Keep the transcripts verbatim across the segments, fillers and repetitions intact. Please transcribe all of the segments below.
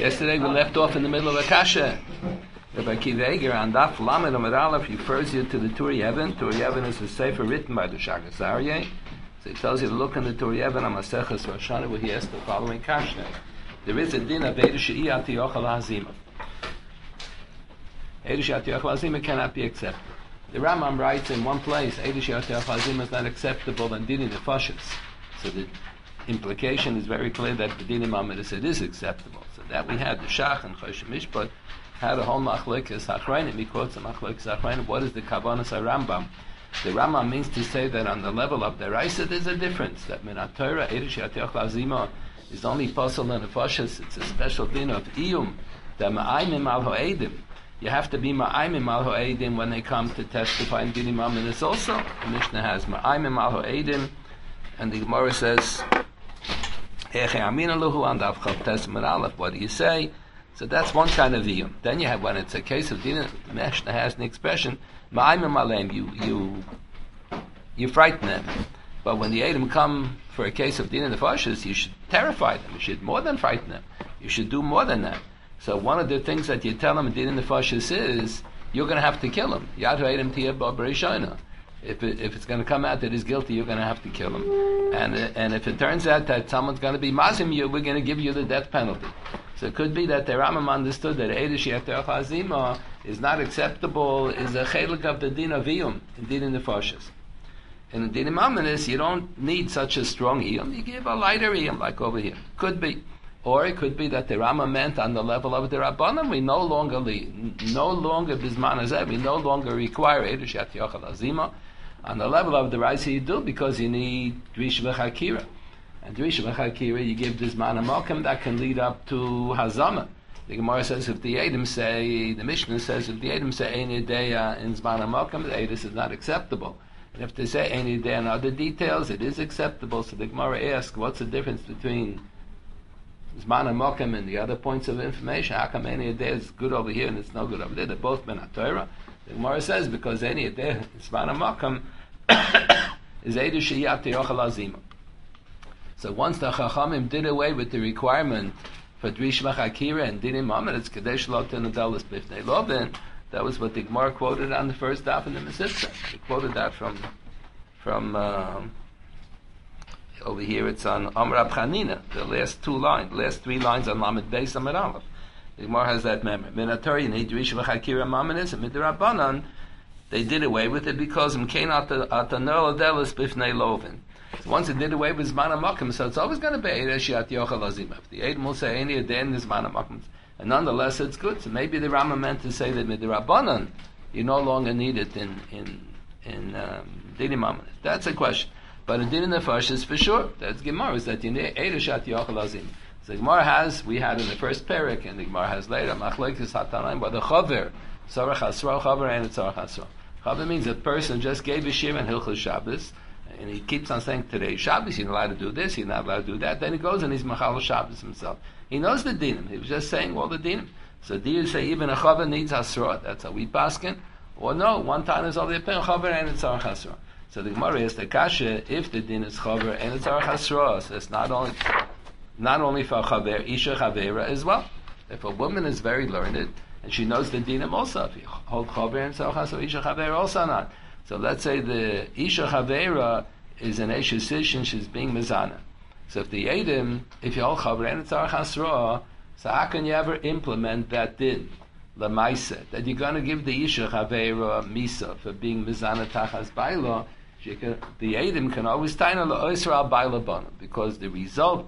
Yesterday we left off in the middle of a kasha. Rabbi Akiva Eiger on Daf Lamed Amud Aleph refers you to the Tur Yevon. Tur Yevon is a sefer written by the Shagas Aryeh. So he tells you to look in the Tur Yevon on Maseches Rosh Hashanah where he has the following kasha. There is a din of Eidah She'i Ati Yochel Hazima. Eidah She'i Ati Yochel Hazima cannot be accepted. The Rambam writes in one place, Eidah She'i Ati Yochel Hazima is not acceptable and Dini Nefashis. So the implication is very clear that the Dini Mamedes it is acceptable. So that we had the Shach and Choshen Mishpat had a whole machlekes hachrayim. He quotes a machlekes hachrayim. What is the kavanas Rambam? The Rambam means to say that on the level of the Raisa there's a difference. That Minat Torah Eidah She'i Ati Yochel Hazima is only possible in Nefashis. It's a special din of iyum. The ma'aimim al ho'edim. You have to be ma'aimim al ho'edim when they come to testify in Dini Mamedes also. The Mishnah has ma'aimim al ho'edim, and the Gemara says, what do you say? So that's one kind of iyum. Then you have, when it's a case of din, the Mishnah has an expression, ma'aimim aleim, you, you, you frighten them. But when the Edom come for a case of din and nefashis, you should terrify them. You should more than frighten them. You should do more than that. So one of the things that you tell them in din and nefashis is, you're going to have to kill him. Yadu Edom tiyeh b'rishona. If it, if it's going to come out that he's guilty, you're going to have to kill him. And and if it turns out that someone's going to be mazim you, we're going to give you the death penalty. So it could be that the Rambam understood that Eidah She'i Ati Yochel Hazima is not acceptable, is a chelik of the din of iyum, in din and nefashis. In the Dinim Mamedes, you don't need such a strong iyum. You give a lighter iyum, like over here. Could be. Or it could be that the Rama meant on the level of the Rabbanim, we no longer lead, no longer Bizman Hazeh, we no longer require Eidah She'i Ati Yochel Hazima. On the level of the Raisa you do, because you need Drisha V'Chakira. And Drisha V'Chakira, you give Bizman HaMokem, that can lead up to Hazama. The Gemara says if the Edom say, the Mishnah says if the Edom say Ein Yedeya in Zman HaMokem, the Edom is not acceptable. And if they say any day and other details, it is acceptable. So the Gemara asks, what's the difference between Zman HaMokem and the other points of information? How come any day is good over here and it's no good over there? They're both Minat Torah. The Gemara says because any day Zman HaMokem is Eidah She'i Ati Yochel Hazima. So once the Chachamim did away with the requirement for Drisha V'Chakira and Dinim Mamedes, Kadesh Lo Tenadelis Bifnei Lovin, that was what the Gemara quoted on the first daf in the Mesivta. They quoted that from, from uh, over here. It's on Amar Rab Chanina, the last two lines, last three lines on Lamed Beis Amud Aleph. The Gemara has that memory. Minat Torah, you need Drisha V'Chakira Mamedes, and Midrabanan, they did away with it because Mkein Atanol Adelis Bifnei Lovin. So once it did away with Zman HaMokem, so it's always going to be Eidah She'i Ati Yochel Hazima. If the Edom will say any day in the Zman HaMokem, and nonetheless, it's good. So maybe the Rama meant to say that with the Rabbanan, you no longer need it in in in um, Dinim Mamedes. That's a question. But in Dinim Nefashis, for sure, that's Gemara is that you need Eidah She'i Ati Yochel Hazima. So the Gemara has, we had in the first parak, and the Gemara has later, Machlekes Hatanaim, but the Chaver, Sarach Hasra, Chaver, and it's Sarach Hasra. Chaver means a person just gave a shir and Hilchos Shabbos, and he keeps on saying today Shabbos, you're not allowed to do this, you're not allowed to do that. Then he goes and he's Machal Shabbos himself. He knows the dinim. He was just saying all the dinim. So do you say even a chaver needs hasra? That's how we paskin. Or no, one time is all the pen chaver and it's our hasra. So the Gemara is the kasha if the din is chaver and it's our hasra. So it's not only not only for chaver, isha chavera as well. If a woman is very learned and she knows the dinim also, if you hold chaver and it's our hasra, isha chavera also not. So let's say the isha chavera is an esha sishin, she's being mizana. So if the Edom, if you hold chaver and it's our hasra, so how can you ever implement that din, lemaisa, that you're going to give the isha chavera misa for being mizana tachas baila? The Edom can always taina la'oisra al baila bana, because the result,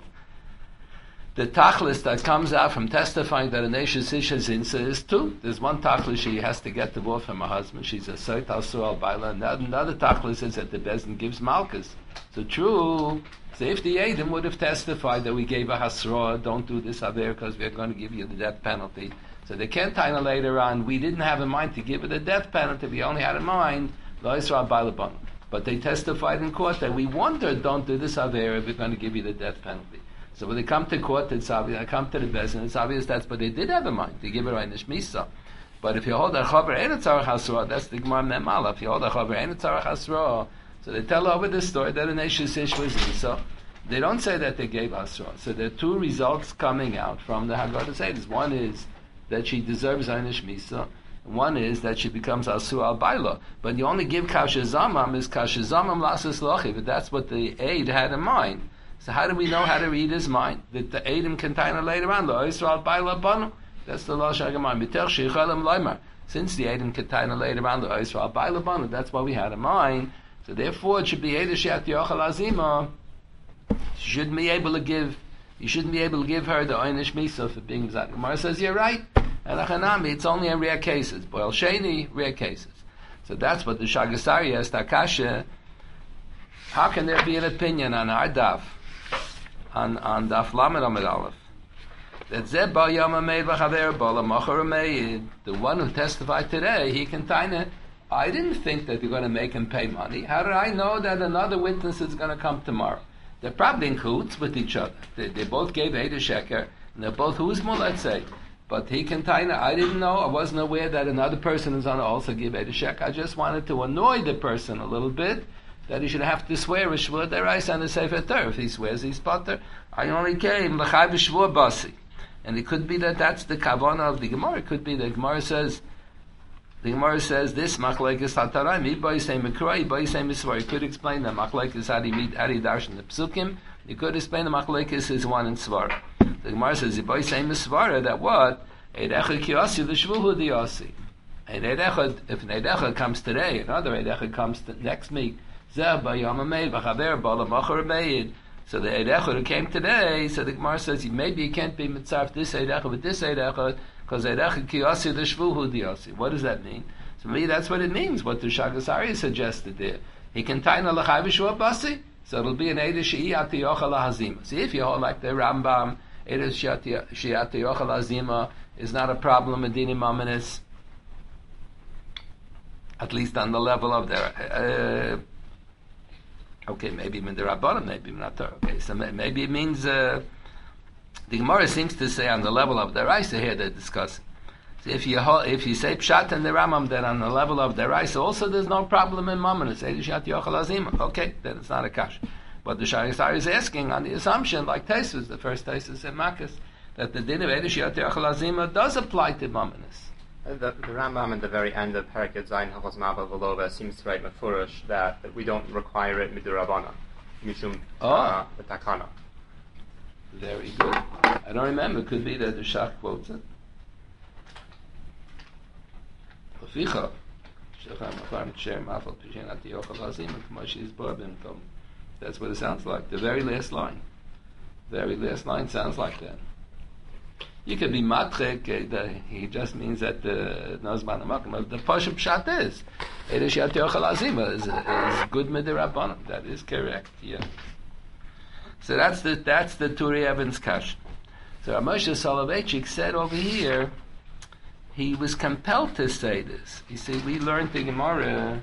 the tachlis that comes out from testifying that a nation's isha zinsa is two. There's one tachlis she has to get divorced from her husband. She's a soit asur al baila. Another tachlis is that the bezin gives malchus. So true. So if the Edom would have testified that we gave a hasra, don't do this aver because we're going to give you the death penalty. So they can't tell later on, we didn't have in mind to give it a death penalty, we only had in mind the Isra Bailaban. But they testified in court that we wondered, don't do this aver if we're going to give you the death penalty. So when they come to court, it's obvious, they come to the bezin, it's obvious that's what they did have in mind, to give it right nishmisa. But if you hold a chaver and a tzarech hasra, that's the Gemara Memala. If you hold a chaver and a tzarech hasra, so they tell over the story that an Eshes Ish was Isa, They don't say that they gave Asra. So there are two results coming out from the Haggadah Seder. One is that she deserves Einish Misa. One is that she becomes Asur al Baila. But you only give Kasha Zamam is Kasha Zamam Lasas Lochi, but that's what the aid had in mind. So how do we know how to read his mind? That the Eidim container later on, Lo Yisrael Baila Banu. That's the Losh Hagamar. Miter Shechalim Loimar. Since the Eidim container later on, Lo Yisrael Baila Banu, that's what we had in mind. So therefore it should be Eidah Sheat Yochel Azima. She shouldn't be able to give, you shouldn't be able to give her the Einish Misa for being Zak. Gemara says, you're right. And Achanami, it's only in rare cases. Boil Sheni, rare cases. So that's what the Shagasari asked Akasha. How can there be an opinion on our daf, on, on daf Lamed Amid Aleph, that Zeb Ba Yom Ameid V'Chaver Ba L'Machar Ameid, the one who testified today, he can taina, I didn't think that they're going to make him pay money. How did I know that another witness is going to come tomorrow? They're probably in cahoots with each other. They, they both gave Eidah Sheker, and they're both Huzmo, let's say. But he can taina, I didn't know, I wasn't aware that another person is going to also give Eidah Sheker. I just wanted to annoy the person a little bit, that he should have to swear a Shvur Derais on the Sefer Torah. If he swears, he's potter. I only came, L'chai V'Shvur Basi. And it could be that that's the kavanah of the Gemara. It could be the Gemara says, the Gemara says this, Machlekes HaTarayim, Iba Yisei Mekra, Iba Yisei Misvar. You could explain that Machlekes Hadi Mid, Hadi Darshan, the Psukim. You could explain the Machlekes is one in Svar. The Gemara says, Iba Yisei Misvar, that what? Eid Echad Kiyasi, V'Shvuhu Diyasi. And Eid Echad, if an Eid Echad comes today, another Eid Echad comes to next week, Zeh Ba Yom Ameid, V'Chaver Ba L'Machar Ameid. So the Eid Echad who came today, so the Gemara says, maybe you can't be mitzarf this Eid Echad with this Eid Echad, because Eid Echad Kiyasi, V'Shvuhu Diyasi. What does that mean? So maybe that's what it means, what the Shagasari suggested there. He can taina l'chai v'shua basi, so it'll be an Eidah She'iyat Yochel HaZima. See, if you hold like the Rambam, Eidah She'iyat Yochel HaZima is not a problem in Dinim Aminis, at least on the level of their, uh, okay, maybe in the Rabbanim, maybe not Torah. Okay, so maybe it means, uh, the Gemara seems to say on the level of their Raisa here they're discussing. If you if you say pshat and the Ramam, then on the level of the rice also there's no problem in Mammon. It's Eidishat Yochel Azima. Okay, then it's not a kash. But the Shagasari is asking on the assumption, like Taisus, the first Taisus in Makkos, that the din of Eidishat Yochel Azima does apply to Mammonis. The, the Rambam in the very end of Pereket Zayin Halchos Ma'aval V'Lova seems to write Mefurish that, that we don't require it midirabana, mishum uh, takana. Very good. I don't remember. It could be that the Shach quotes it. That's what it sounds like. The very last line. Very last line sounds like that. You could be matrek, uh, he just means that the Nazman Amakim, the Pashup Pshat is Eidishat Yochel Azima is, is good midirabbanan. That is correct, yeah. So that's the that's the Turi Evans Kash. So Moshe Soloveitchik said over here, he was compelled to say this. He said, we learned the Gemara,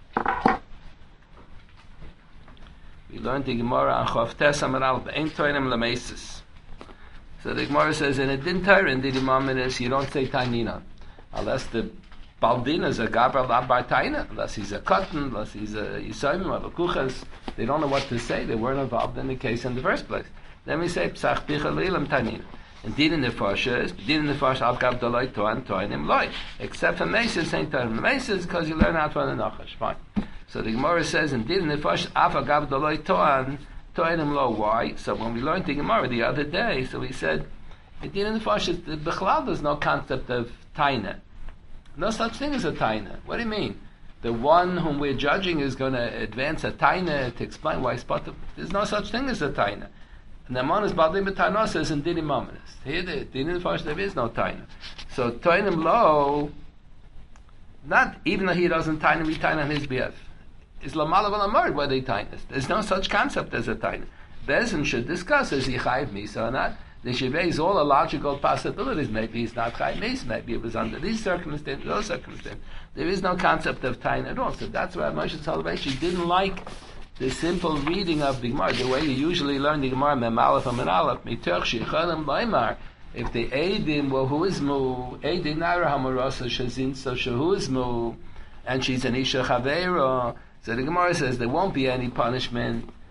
we learned the Gemara on Chavtes Amar Aleph, Ein Toinem L'Meises. So the Gemara says, in a din Torah, in the Imam you don't say Tainina. Unless the Baldina is a Gabra Labar Taina, unless he's a Katan, unless he's a Yisayim or a Kuchas, they don't know what to say, they weren't involved in the case in the first place. Then we say, Psach Picha Leilam Tainina. And din in the Fasha is, din in the Fasha Al Gav Daloi Toan Toanim Loi. Except for Meses, Saint Toanim Meses, because you learn how to run the Nachash. Fine. So the Gemara says, in din in the Fasha, Af Al Gav Daloi Toan Toanim Lo. Why? So when we learned the Gemara the other day, so we said, in din in the Fasha, the Bechlal, there's no concept of Taina. No such thing as a Taina. What do you mean? The one whom we're judging is going to advance a Taina to explain why he's part of. There's no such thing as a Taina. And the man is Badim B'Taina says in Dinim Mamonis. Here, the Dinim Fash, there is no Taina. So Toinim Lo, not even though he doesn't Taina, we Taina on his behalf. Is Lamala Valamard whether he Tainas. There's no such concept as a Taina. Bezin should discuss is he Chayiv Misa or not. The Shiveh is all a logical possibilities. Maybe he's not Chayiv Misa, maybe it was under these circumstances, those circumstances. There is no concept of Taina at all. So that's why Moshe Soloveitchik didn't like the simple reading of the Gemara, the way you usually learn the Gemara, Mem Aleph and Aleph, Mitoch Shechalim Laimar, if the Eidim were Huizmu, Eidim Naira Hamarasa Shazin, so Shahuizmu, and she's an Isha Chaveira, so the Gemara says there won't be any punishment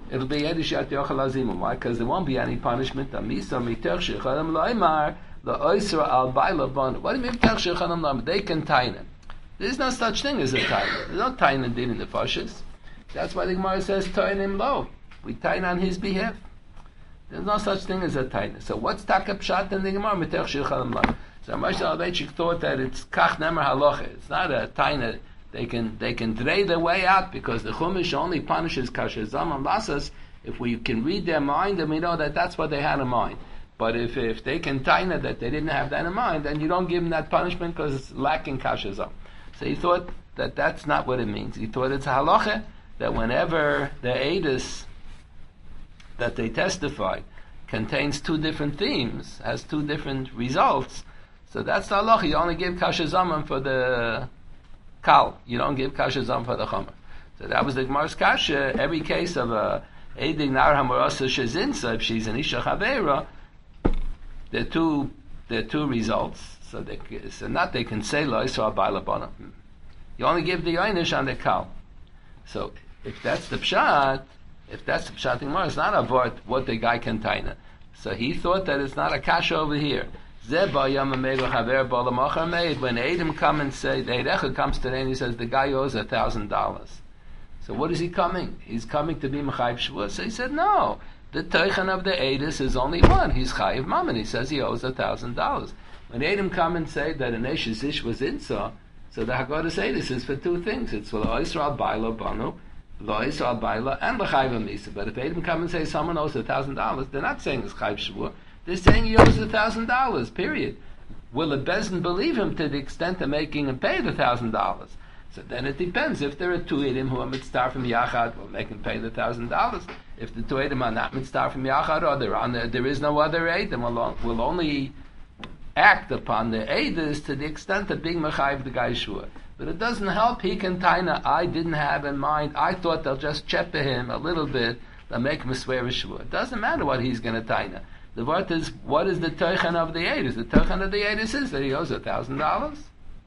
It'll be Edishat Yochel Azimum. Why? Because there won't be any punishment. Amisa Miter Shechadam Loimar the Oisra Al Baila Bon. What do you mean Miter Shechadam Loimar? They can taina. There's no such thing as a taina. There's no taina din in the Fashis. That's why the Gemara says Tainim Lo. We taina on his behalf. There's no such thing as a taina. So what's Taka Pshat in the Gemara? Miter Shechadam Loimar. So Moshe Soloveitchik thought that it's Kach Nemer Halacha. It's not a taina. They can they can dray their way out because the Chumash only punishes kasher zaman lasas if we can read their mind and we know that that's what they had in mind. But if if they can taina that they didn't have that in mind, then you don't give them that punishment because it's lacking kasher zaman. So he thought that that's not what it means. He thought it's a halacha that whenever the edus that they testified contains two different themes, has two different results, so that's the halacha. You only give kasher zaman for the Kal, you don't give kasha zam for the chomer. So that was the Gemara's kasha. Every case of a eding nar hamorasa shezinsa, if she's an isha chavera, there are two there are two results. So they so not they can say lo isra ba'ala bona. You only give the einish on the kal. So if that's the pshat, if that's the pshat in Gemara, it's not a vort what the guy can taina. So he thought that it's not a kasha over here. When Adam come and say, the Eirecha comes today and he says, the guy owes a thousand dollars. So what is he coming? He's coming to be Mechayiv Shvua. So he said, no, the Teichen of the Edis is only one. He's Chayiv Mammon. He says he owes a thousand dollars. When Adam come and say that an Eshes Ish was Insa, so the Haggadah Edis is for two things. It's for Lo Yisrael Baila Banu, Lo Yisrael Baila, and L'Chayiv Misa. But if Adam come and say someone owes a thousand dollars, they're not saying it's Chayiv Shvua. They're saying he owes a thousand dollars, period. Will a Bezdin believe him to the extent of making him pay the thousand dollars? So then it depends. If there are two Edim who are mitzvah from Yachad, we'll make him pay the thousand dollars. If the two Edim are not mitzvah from Yachad, or there, on the, there is no other Edim, we'll, we'll only act upon the Edis to the extent of being Mechayiv the guy Shua. But it doesn't help. He can taina. I didn't have in mind. I thought they'll just chepe him a little bit. They'll make him swear a Shua. It doesn't matter what he's going to taina. The word is, what is the teichen of the Edis? The teichen of the Edis is that he owes a thousand dollars.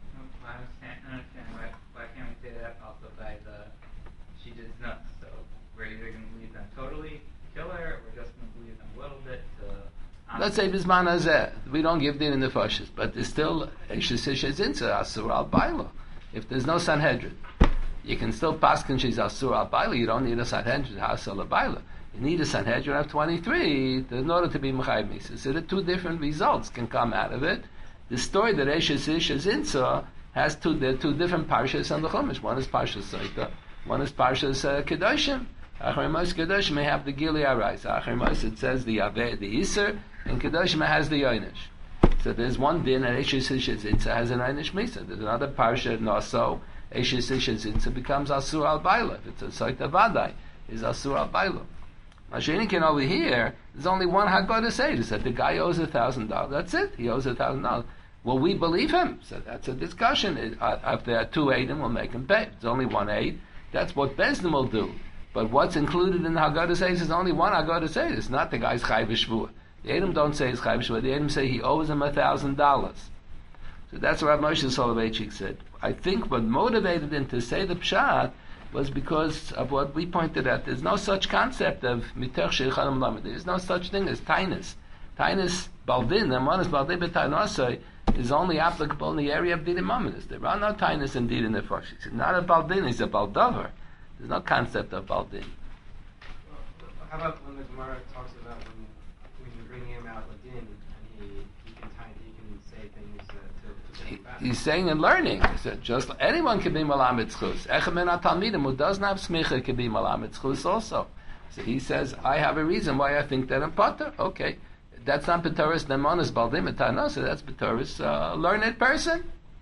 I understand why, why can't we say that also by the, she did nuts, so we're either going to believe them totally, kill her, or we're just going to believe them a little bit to... Um, Let's say Bisman Hazeh. We don't give din in the Fashis, but there's still Eshes Zinsa, Asur al Baila. If there's no Sanhedrin, you can still paskin she's Asur al Baila, you don't need a Sanhedrin, Asur al Baila. You need a Sanhedrin of twenty-three in order to be Mechayiv Misa. So the two different results can come out of it. The story that Eshes Ish Zinsa has two, there are two different parshas on the Chumash. One is Parshas Saita, one is Parshas uh, Kedoshim. Achar Mos Kedoshim may have the Gili Arais. Achar Mos it says the Aveh, the Iser, and Kedoshim has the Yoinish. So there's one din and Eshes Ish Zinsa has an Yoinish Misa. There's another parsha Naso, Eshes Ish Zinsa becomes Asur al Baila. If it's a Saita Vadai, is Asur al Baila. Mashinikin over here, there's only one Haggadah Seder. Said the guy owes a thousand dollars. That's it. He owes a thousand dollars. Will we believe him? So that's a discussion. It, uh, if there are two Eidim, we'll make him pay. There's only one Eid. That's what Bezdin will do. But what's included in the Haggadah Seder is only one Haggadah Seder. It's not the guy's Chayv Shvua. The Eidim don't say it's Chayv Shvua. The Eidim say he owes him a thousand dollars. So that's what Rav Moshe Soloveitchik said. I think what motivated him to say the Pshat was because of what we pointed out. There's no such concept of miter shechalim lamed. There's no such thing as tainus. Tainus baldin, and one is baldin b'tainasai, is only applicable in the area of dinim mamonis. There are no tainus in din in the fashis. It's not a baldin, it's a baldover. There's no concept of baldin. Well, how about when the Gemara talks about when, when you bring him out ladin and he, he can time, he can say things uh, to, to bring him back? He's saying and learning. He said just anyone can be malamed zchus. Echem min talmidim who doesn't have smicha can be malamed zchus also. So he says, I have a reason why I think that I'm potter. Okay, that's not b'toris nemonis baldim etano. So that's b'toris uh, learned person.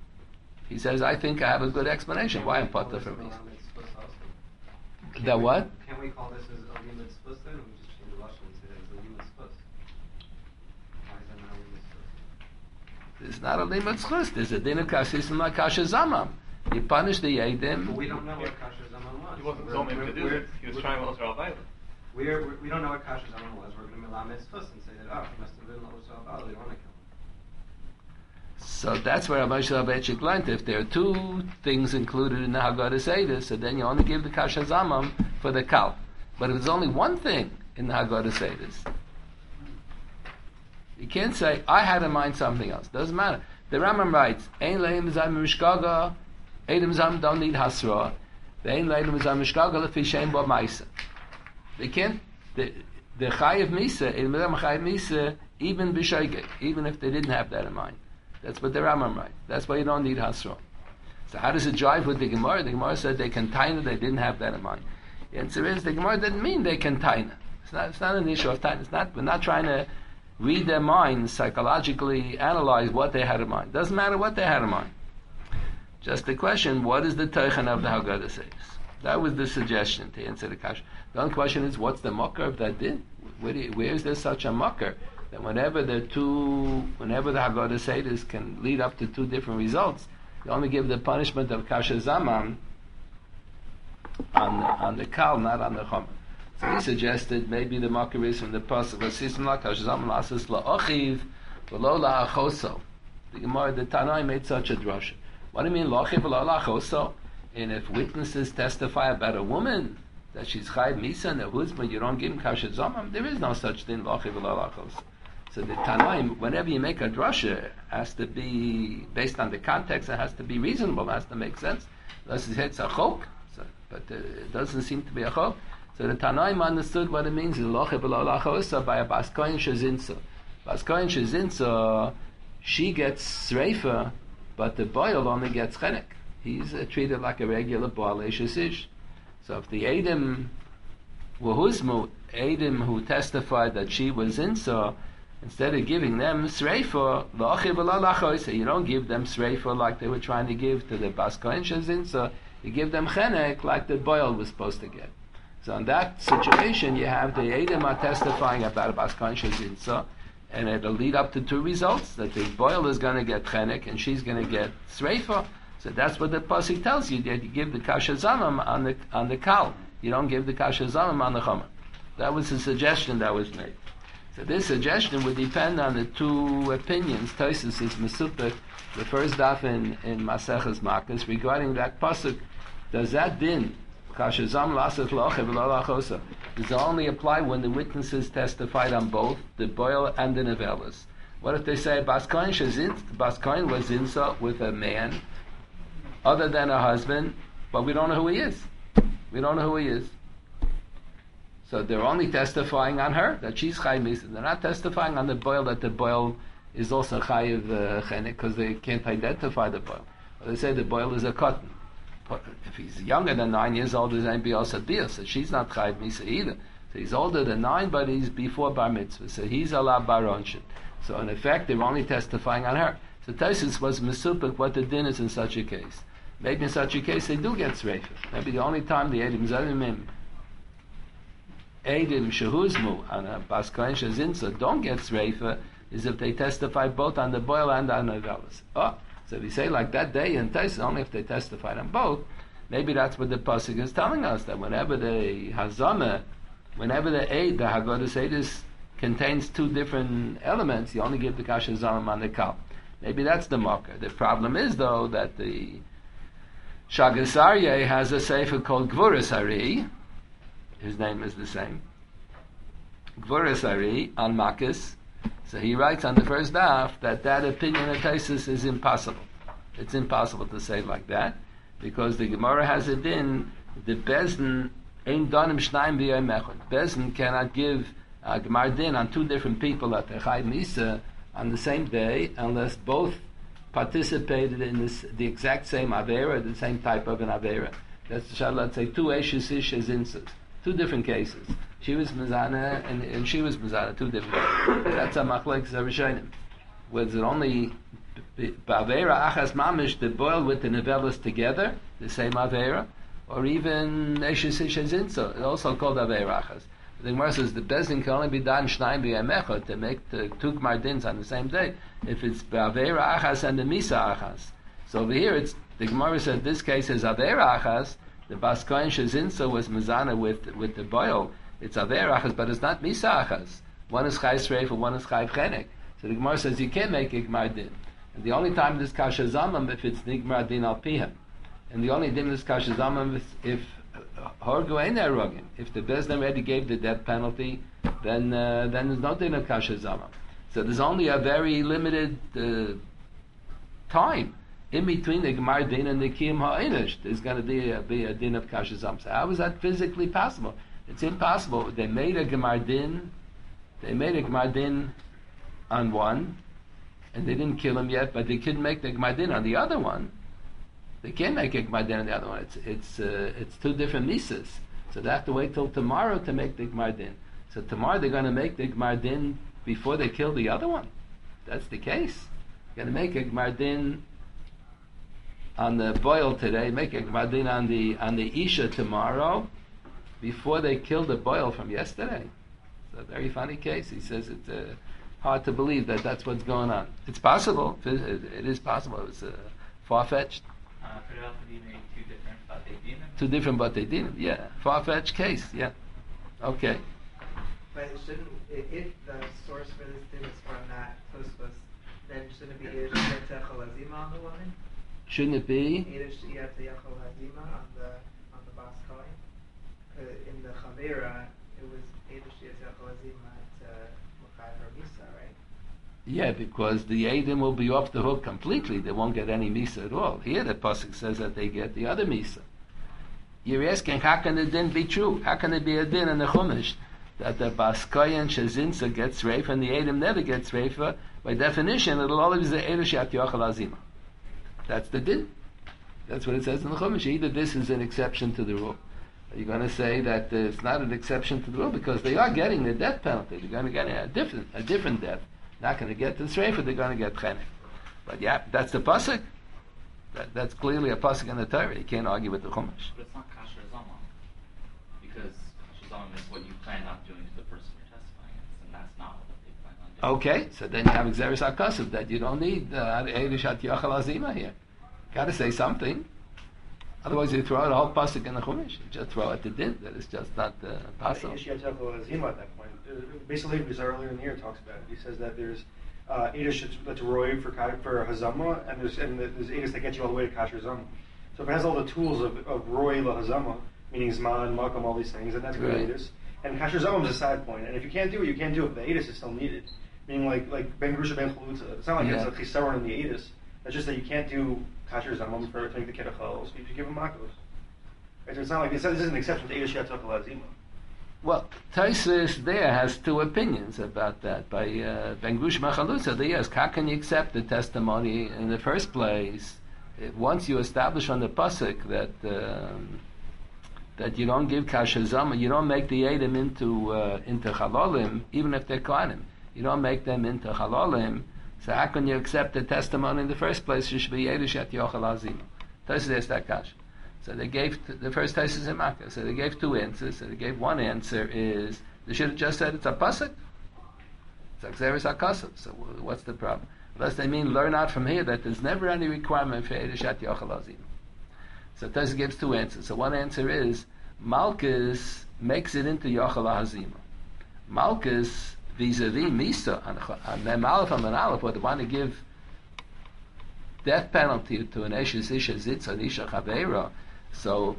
He says, I think I have a good explanation why I'm potter from me. That what? Can we call this as a limit spus then? We just change the Russian and say that it's a limit spus. Why is that not a limit spus? It's not a limit zchus. There's a din of kashisim like kasha zamam. You punish the yedim. But we don't know what kasha zaman was. He wasn't We're- told him we're- to do we're- it. He was we're- trying to Osra al-Baila. We're, we're, we don't know what kasha zaman was. We're going to be limit spus and say that, oh, he must have been Osra al-Baila. We don't want to kill him. So that's where Rabbi Shalabechik learned. If there are two things included in the Haggadah Seder, so then you only give the kasha zamam for the kal. But if it's only one thing in the Haggadah Seder, you can't say, I had in mind something else. Doesn't matter. The Rambam writes, Ein leim zayim mishkaga, Eidim zayim don't need hasra, Ein leim zayim mishkaga lefi shem bo maisa. They can't, the, the chayiv misa, Eidim zayim chayiv misa, even b'shoigeg, even if they didn't have that in mind. That's what the Rambam writes. That's why you don't need hasra. So how does it jive with the Gemara? The Gemara said they can taina, they didn't have that in mind. The answer is the Gemara didn't mean they can taina. It's not, it's not an issue of taina. It's not, we're not trying to read their minds, psychologically analyze what they had in mind. Doesn't matter what they had in mind. Just the question, what is the teichen of the Haggadah says? That was the suggestion to answer the question. The only question is, what's the mucker of that din? Where, do you, where is there such a mucker that whenever the two, whenever the Haggadah says can lead up to two different results, you only give the punishment of kasha zaman on the, on the kal, not on the chomer. So he suggested maybe the mucker is from the pasuk v'sism la kasha zaman lasis la'ochiv v'lo la'achoso. The Gemara, the Tanai made such a drasha. What do you mean la'ochiv v'lo la'achoso? And if witnesses testify about a woman that she's chayiv misa and a husband, you don't give him kasha zaman. There is no such thing la'ochiv v'lo la'achoso. So the Tanaim, whenever you make a drasha, has to be based on the context. It has to be reasonable. It has to make sense. Unless it's a chok, so, but uh, it doesn't seem to be a chok. So the Tanaim understood what it means. Loche b'lo lachosa by a baskoyin shezinsa. Baskoyin shezinsa, she gets sreifa, but the boil only gets chenek. He's uh, treated like a regular boil eshesish. So if the Eidim were huzmu, Eidim who testified that she was insa, instead of giving them sreifa, you don't give them sreifa like they were trying to give to the baskoyin shezinsa. You give them chenek like the boil was supposed to get. So in that situation, you have the Eidim are testifying about a baskoyin shezinsa, and it'll lead up to two results: that the boil is going to get chenek and she's going to get sreifa. So that's what the pasuk tells you, that you give the kasha zamam on the on the kal. You don't give the kasha zamam on the chomer. That was the suggestion that was made. So this suggestion would depend on the two opinions. Tosfos is mesupek, the first daf in, in Maseches Makkos, regarding that pasuk. Does that din, kasha zam lasef la'ochev v'lo la'achosa, does it only apply when the witnesses testified on both, the boil and the nevelas? What if they say baskoyin shezin, baskoyin was insa with a man other than a husband, but we don't know who he is. We don't know who he is. So they're only testifying on her, that she's chayiv misa. They're not testifying on the boil, that the boil is also chayiv uh, chenek, because they can't identify the boil. Or they say the boil is a cotton. If he's younger than nine years old, there's ain't also beer, so she's not chayiv misa either. So he's older than nine, but he's before bar mitzvah, so he's allowed bar onshin. So in effect, they're only testifying on her. So Tosfos was mesupek what the din is in such a case. Maybe in such a case they do get sreifa. Maybe the only time the Eidim Zarimim Eidim Shehuzmu and a Baskoyin Shezinsa don't get sreifa is if they testify both on the boil and on the nevelas. Oh, so if you say like that day in Tosfos, only if they testified on both, maybe that's what the pasuk is telling us, that whenever the Hazama, whenever the Eid, the Haggadah Seder contains two different elements, you only give the kasha zalim on the kal. Maybe that's the marker. The problem is though that the Shagas Aryeh has a sefer called Gvuras Ari. His name is the same. Gvuras Ari on Makkos. So he writes on the first daf that that opinion of Tosfos is impossible. It's impossible to say like that, because the Gemara has it in the Bezdin ein danim shnaim b'yom echad. Bezdin cannot give a Gemara din on two different people at the chayiv misa on the same day unless both participated in this, the exact same avera, the same type of an avera. That's, let's say, two eshes ishes insas, two different cases. She was mezana and, and she was mezana, two different cases. That's a machlekes harishonim. Was it only ba'avera achas mamish to boil with the nevelas together, the same avera, or even eshes ishes insa, it's also called avera achas. The Gemara says the Bezdin can only be done shnayim b'yamecha to make the two Gmar dins on the same day if it's b'avera achas and the misa achas. So over here, it's the Gemara said this case is avera achas. The baskoyin shezinsa was mezana with with the boil. It's avera achas, but it's not misa achas. One is chayv sreif and one is chayv chenek. So the Gemara says you can't make a Gmar din. And the only time this kasha zamam if it's nigmar din al pihem. And the only din this kasha zamam is if Horgu ain't erogin. If the Bezdin already gave the death penalty, then uh, then there's no din of kasher zama. So there's only a very limited uh, time in between the Gemar din and the Kiyum Ha'inish. There's going to be a, be a din of kasher zama. So how is that physically possible? It's impossible. They made a Gemar din. They made a Gemar din on one, and they didn't kill him yet, but they couldn't make the Gemar din on the other one. They can't make a Gemar din on the other one. It's it's uh, it's two different misas. So they have to wait till tomorrow to make the Gemar din. So tomorrow they're going to make the Gemar din before they kill the other one. That's the case. They're going to make a Gemar din on the boil today, make a Gemar din on the on the Isha tomorrow, before they kill the boil from yesterday. It's a very funny case. He says it's uh, hard to believe that that's what's going on. It's possible. It, it is possible. It's uh, far-fetched. Uh, could it also be made two different Batei Dinim? Two different Batei Dinim, yeah. Far-fetched case, yeah. Okay. But shouldn't, if the source for this din is from that Tosfos, then shouldn't it be Eidish Yatechel Azima on the woman? Shouldn't it be? Eidish Yatechel Azima on the on the Bas Kohen? Uh, in the Chavera, it was Eidish Yatechel Azima to Mukhai for Misa, right? Yeah, because the Eidim will be off the hook completely. They won't get any Misa at all. Here the Pasuk says that they get the other Misa. You're asking, how can the din be true? How can it be a din in the Chumash that the Baskoyan Shazinsa gets Reifa and the Eidim never gets Reifa? By definition, it'll always be the Eidish Yat Yochel Azima. That's the din. That's what it says in the Chumash. Either this is an exception to the rule. You're going to say that uh, it's not an exception to the rule because they are getting the death penalty. They're going to get a different, a different death. Not going to get the Sreifa, they're going to get Chenek. But yeah, that's the Pasuk. That, that's clearly a Pasuk in the Torah. You can't argue with the Chumash. But it's not Kasher Zama. Because Kasher Zama is what you plan on doing to the person you're testifying against, and that's not what they plan on doing. Okay, so then you have Xeris HaKasav, that you don't need Eidish At Yochel Azima here. Got to say something. Otherwise, you throw out a whole pasuk in the Chumash. You just throw out the din. That is just not uh, possible. Eidish Yat Yochel Azima at that point. Uh, basically, because earlier in the year it talks about it. He says that there's uh, Eidish that's roy for for Hazama, and there's and there's Eidish that gets you all the way to Kasher Zama. So if it has all the tools of, of roy la Hazama, meaning Zman, Makam, all these things, then that's good right. Eidish. And Kasher Zama is a side point. And if you can't do it, you can't do it. But the Eidish is still needed. Meaning like like Ben Grusha Ben Chalutza. It's not like yeah. it's a chisaron in the Eidish. It's just that you can't do Kasher Zama for to make the Kedachal, so you just give them Makos. Right, so it's not like this is an exception to Eidish Yat Yochel Azima. Well, Taisus there has two opinions about that. By uh, Ben Grush Machalutza, they ask, how can you accept the testimony in the first place? If once you establish on the pasuk that um, that you don't give kasher zama, you don't make the Eidim into uh, into chalolim, even if they're kohanim. You don't make them into chalolim. So how can you accept the testimony in the first place? You should be Eidish Yat Yochel Azima. Taisus asked that kasha. So they gave t- the first Taisus in Makkah. So they gave two answers. So they gave one answer is they should have just said it's a pasuk. It's like Xeris HaKasav. So w- what's the problem? Unless they mean learn out from here that there's never any requirement for Eidish Yat Yochel Azima. So Taisus gives two answers. So one answer is Malchus makes it into Yochel Azima. Malchus vis-a-vis Misa on Mem Aleph and Aleph, what they want to give death penalty to an Eshes Isha Zitz an Isha Chaveira. So,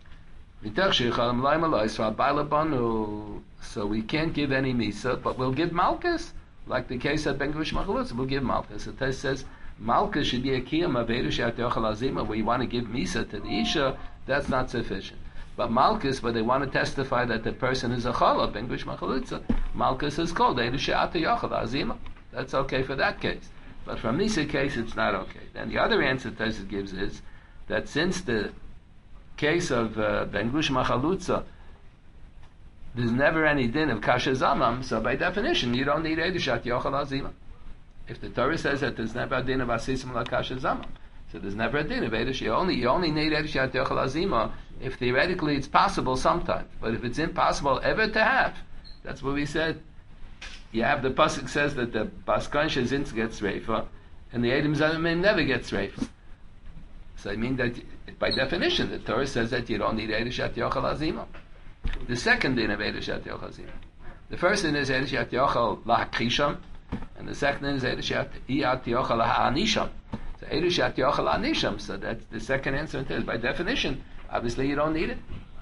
so we can't give any Misa, but we'll give Malchus, like the case of Ben Grush Machalutz, we'll give Malchus. The test says Malchus should be a kiyam of Eidish Yat Yochel Azima, where you want to give Misa to the Isha, that's not sufficient. But Malchus, where they want to testify that the person is a Chala, Ben Grush Machalutz, Malchus is called Eidish Yat Yochel Azima. That's okay for that case. But from Misa case, it's not okay. Then the other answer Taisus gives is that since the case of uh, Ben Grush Machalutza, there's never any din of Kasher Zamam, so by definition, you don't need Eidish Yat Yochel Azima. If the Torah says that there's never a din of Asisim la Kasher Zamam, so there's never a din of Eidish. You only, you only need Eidish Yat Yochel Azima if theoretically it's possible sometimes. But if it's impossible ever to have, that's what we said. You have the pasuk says that the Baskon Shezins gets reifa, and the Eidim Zamim never gets reifa. So I mean that by definition, the Torah says that you don't need Eidish Yat Yochel Azima. The second din of Eidish Yat Yochel Azima. The first din is Eidish Yat Yochel Lahakisham, and the second din is Eidish Yat Yochel Ha'anisham. So Eidish Yat Yochel Ha'anisham. So that's the second answer. By definition, obviously you don't need it.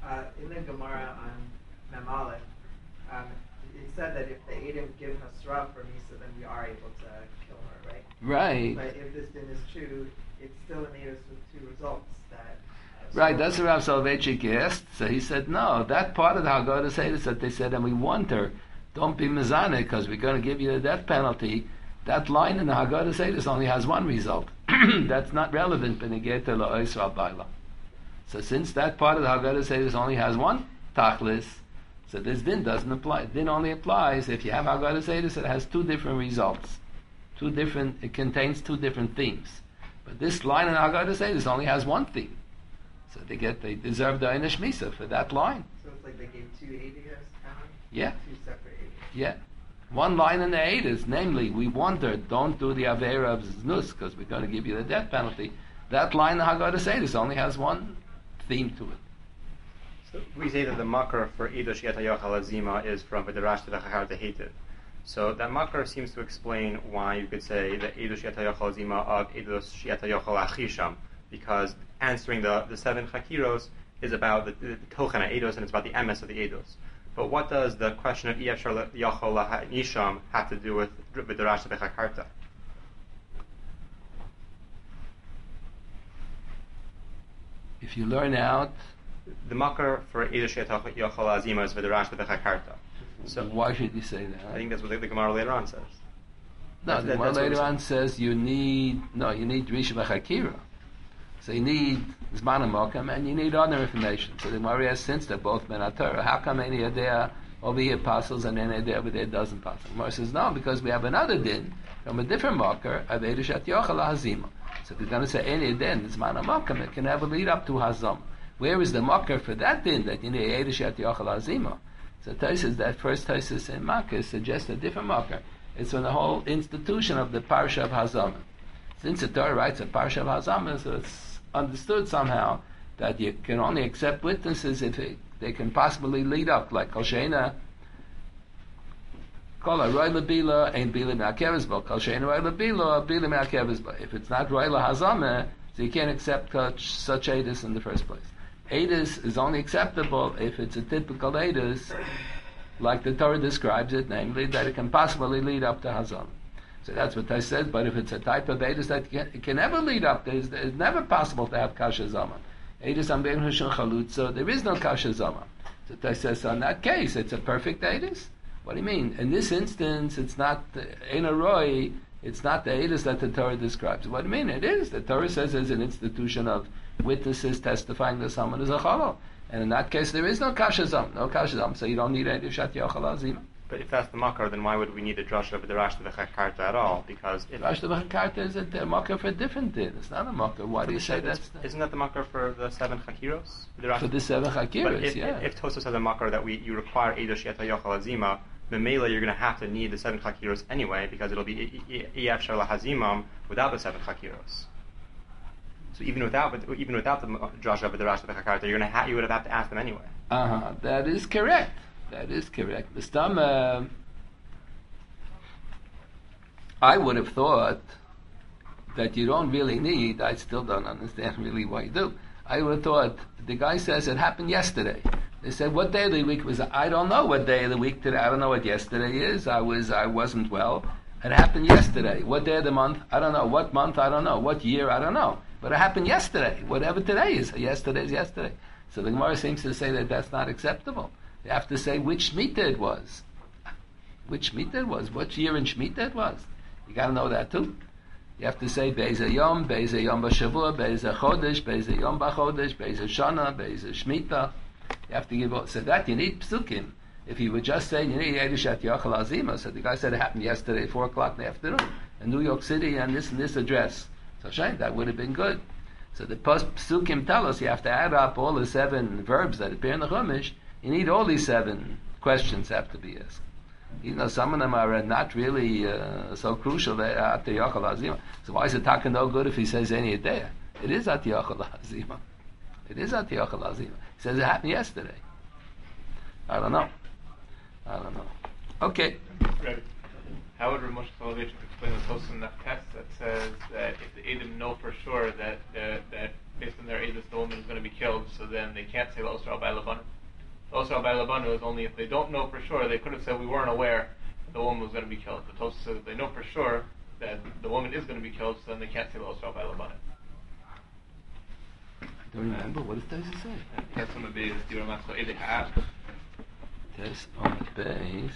uh, in the Gemara on Mem Aleph, um, it said that if the Edom give Hasra for Misa, then we are able to kill her, right? Right. But if this din is true, it's still an Edom with two results. That uh, Right, that's what Rav Soloveitchik asked. So he said, no, that part of the Haggadah Seder that they said, and we want her, don't be Mizaneh, because we're going to give you the death penalty. That line in the Haggadah Seder only has one result. That's not relevant, Benegeta La'ois Rabbaila. So since that part of the Haggadah Seder only has one Tachlis, so this din doesn't apply. Din only applies if you have Haggadah Seder that has two different results. Two different, it contains two different themes. But this line in the Haggadah Seder only has one theme. So they get, they deserve the Einish Misa for that line. So it's like they gave two Eidas, Yeah. two separate Eidas. Yeah. One line in the Eidas, namely, we want her, don't do the Avera of Znus, because we're going to give you the death penalty. That line in the Haggadah Seder only has one theme to it. So we say that the makar for Eidos Yeta Yochel Azima is from V'darash V'chachar Tehetiv. So that makar seems to explain why you could say that Eidos Yeta Yochel Azima of Eidos Yeta Yochel Achisham, because answering the, the seven chakiros is about the, the, the tochen Eidos, and it's about the emes of the Eidos. But what does the question of Yefshar Yochel Nisham have to do with V'darash V'chakarta? If you learn out, the makar for Eidos Yeta Yochel Azima is V'darash V'chakarta. So why should you say that? I think that's what the, the Gemara later on says. No, That- the that- Gemara that's what later we on says you need, no, you need Risha V'chakira. So you need Zman HaMokam and you need other information. So the Gemara asks, since they're both Men HaTorah, how come any of there over here apostles and any of there over there doesn't pass? The Gemara says, no, because we have another din from a different marker of Eidos Yeta Yochel Hazima. So if you're going to say any din, Zman HaMokam, it can never lead up to Hazam. Where is the marker for that din that you need Eidos Yeta Yochel Hazima? So Tosfos, that first Tosfos in Makkah suggests a different marker. It's on the whole institution of the Parsha of Hazam. Since the Torah writes a Parsha of Hazam, so it's understood somehow that you can only accept witnesses if it, they can possibly lead up, like Kol Sheina, Kol HaRoi LaBila, Ein Bila Me'akeves Bo, Kol Sheina Roi LaBila, Bila Me'akeves Bo. If it's not Roi LaHazamah, so you can't accept such, such Eidos in the first place. Eidos is only acceptable if it's a typical Eidos, like the Torah describes it, namely that it can possibly lead up to Hazam. So that's what I said. But if it's a type of Eidos that can, it can never lead up, there's, it's never possible to have Kasha Zaman. Eidos am Ben Hushon Chalutza, there is no Kasha Zaman. So I says, so in that case, it's a perfect Eidos. What do you mean? In this instance, it's not Ein Aroi, it's not the Eidos that the Torah describes. What do you mean? It is. The Torah says there's an institution of witnesses testifying that someone is a chalal. And in that case, there is no kasha zam, no kasha zam, so you don't need Eidos Yeta Yochel Azima. But if that's the makar, then why would we need a drasha of the Rash V'chakarta at all? Because if Rash V'chakarta is a, a makar for a different din. It's not a makar. Why do you say that's, that's the, isn't that the makar for the seven chakiros? The for the seven But chakiras? if, Yeah. if, if Tosfos has a makar that we you require Eidos Yeta Yochel Azima, Memela you're going to have to need the seven chakiros anyway, because it'll be Iyaf Shar Lahazimam without the seven chakiros. So even without even without the drasha of the Rash V'chakarta, you're going to ha- you would have to ask them anyway. Uh huh. That is correct. That is correct. The stam. Uh, I would have thought that you don't really need. I still don't understand really why you do. I would have thought the guy says it happened yesterday. They said, what day of the week was it? I don't know what day of the week today. I don't know what yesterday is. I was I wasn't well. It happened yesterday. What day of the month? I don't know. What month? I don't know. What year? I don't know. But it happened yesterday. Whatever today is. Yesterday is yesterday. So the Gemara seems to say that that's not acceptable. You have to say which Shemitah it was. Which Shemitah it was. What year in Shemitah it was. You got to know that too. You have to say Be'ez Yom, Be'ez Yom B'Shavua, Be'ez Chodesh, Be'ez Yom B'Chodesh, Be'ez Shana, Be'ez Shemitah. You have to give all. So that you need psukim. If you would just say you need Eidos Yeta Yochel Azima, so the guy said it happened yesterday, four o'clock in the afternoon, in New York City, and this and this address. So Shane, that would have been good. So the post psukim tell us you have to add up all the seven verbs that appear in the Chumash. You need all these seven questions have to be asked. You know, some of them are not really uh, so crucial. They are at the Yochel Azima. So why is it talking no good if he says any day? It is at the Yochel Azima. It is at the Yochel Azima. He says it happened yesterday. I don't know. I don't know. Okay. Right. How would Ramosh Soloveitchik explain the Tosfos in that text that says that if the Edom know for sure that that, that based on their edus, the woman is going to be killed, so then they can't say Lo Osra by Labanu. Lo Osra by Labanu is only if they don't know for sure. They could have said we weren't aware that the woman was going to be killed. The Tosfos says if they know for sure that the woman is going to be killed, so then they can't say Lo Osra by Labanu. I don't remember. What does Taisa say? That's on the base. Do you remember? They have. Taisa on the base.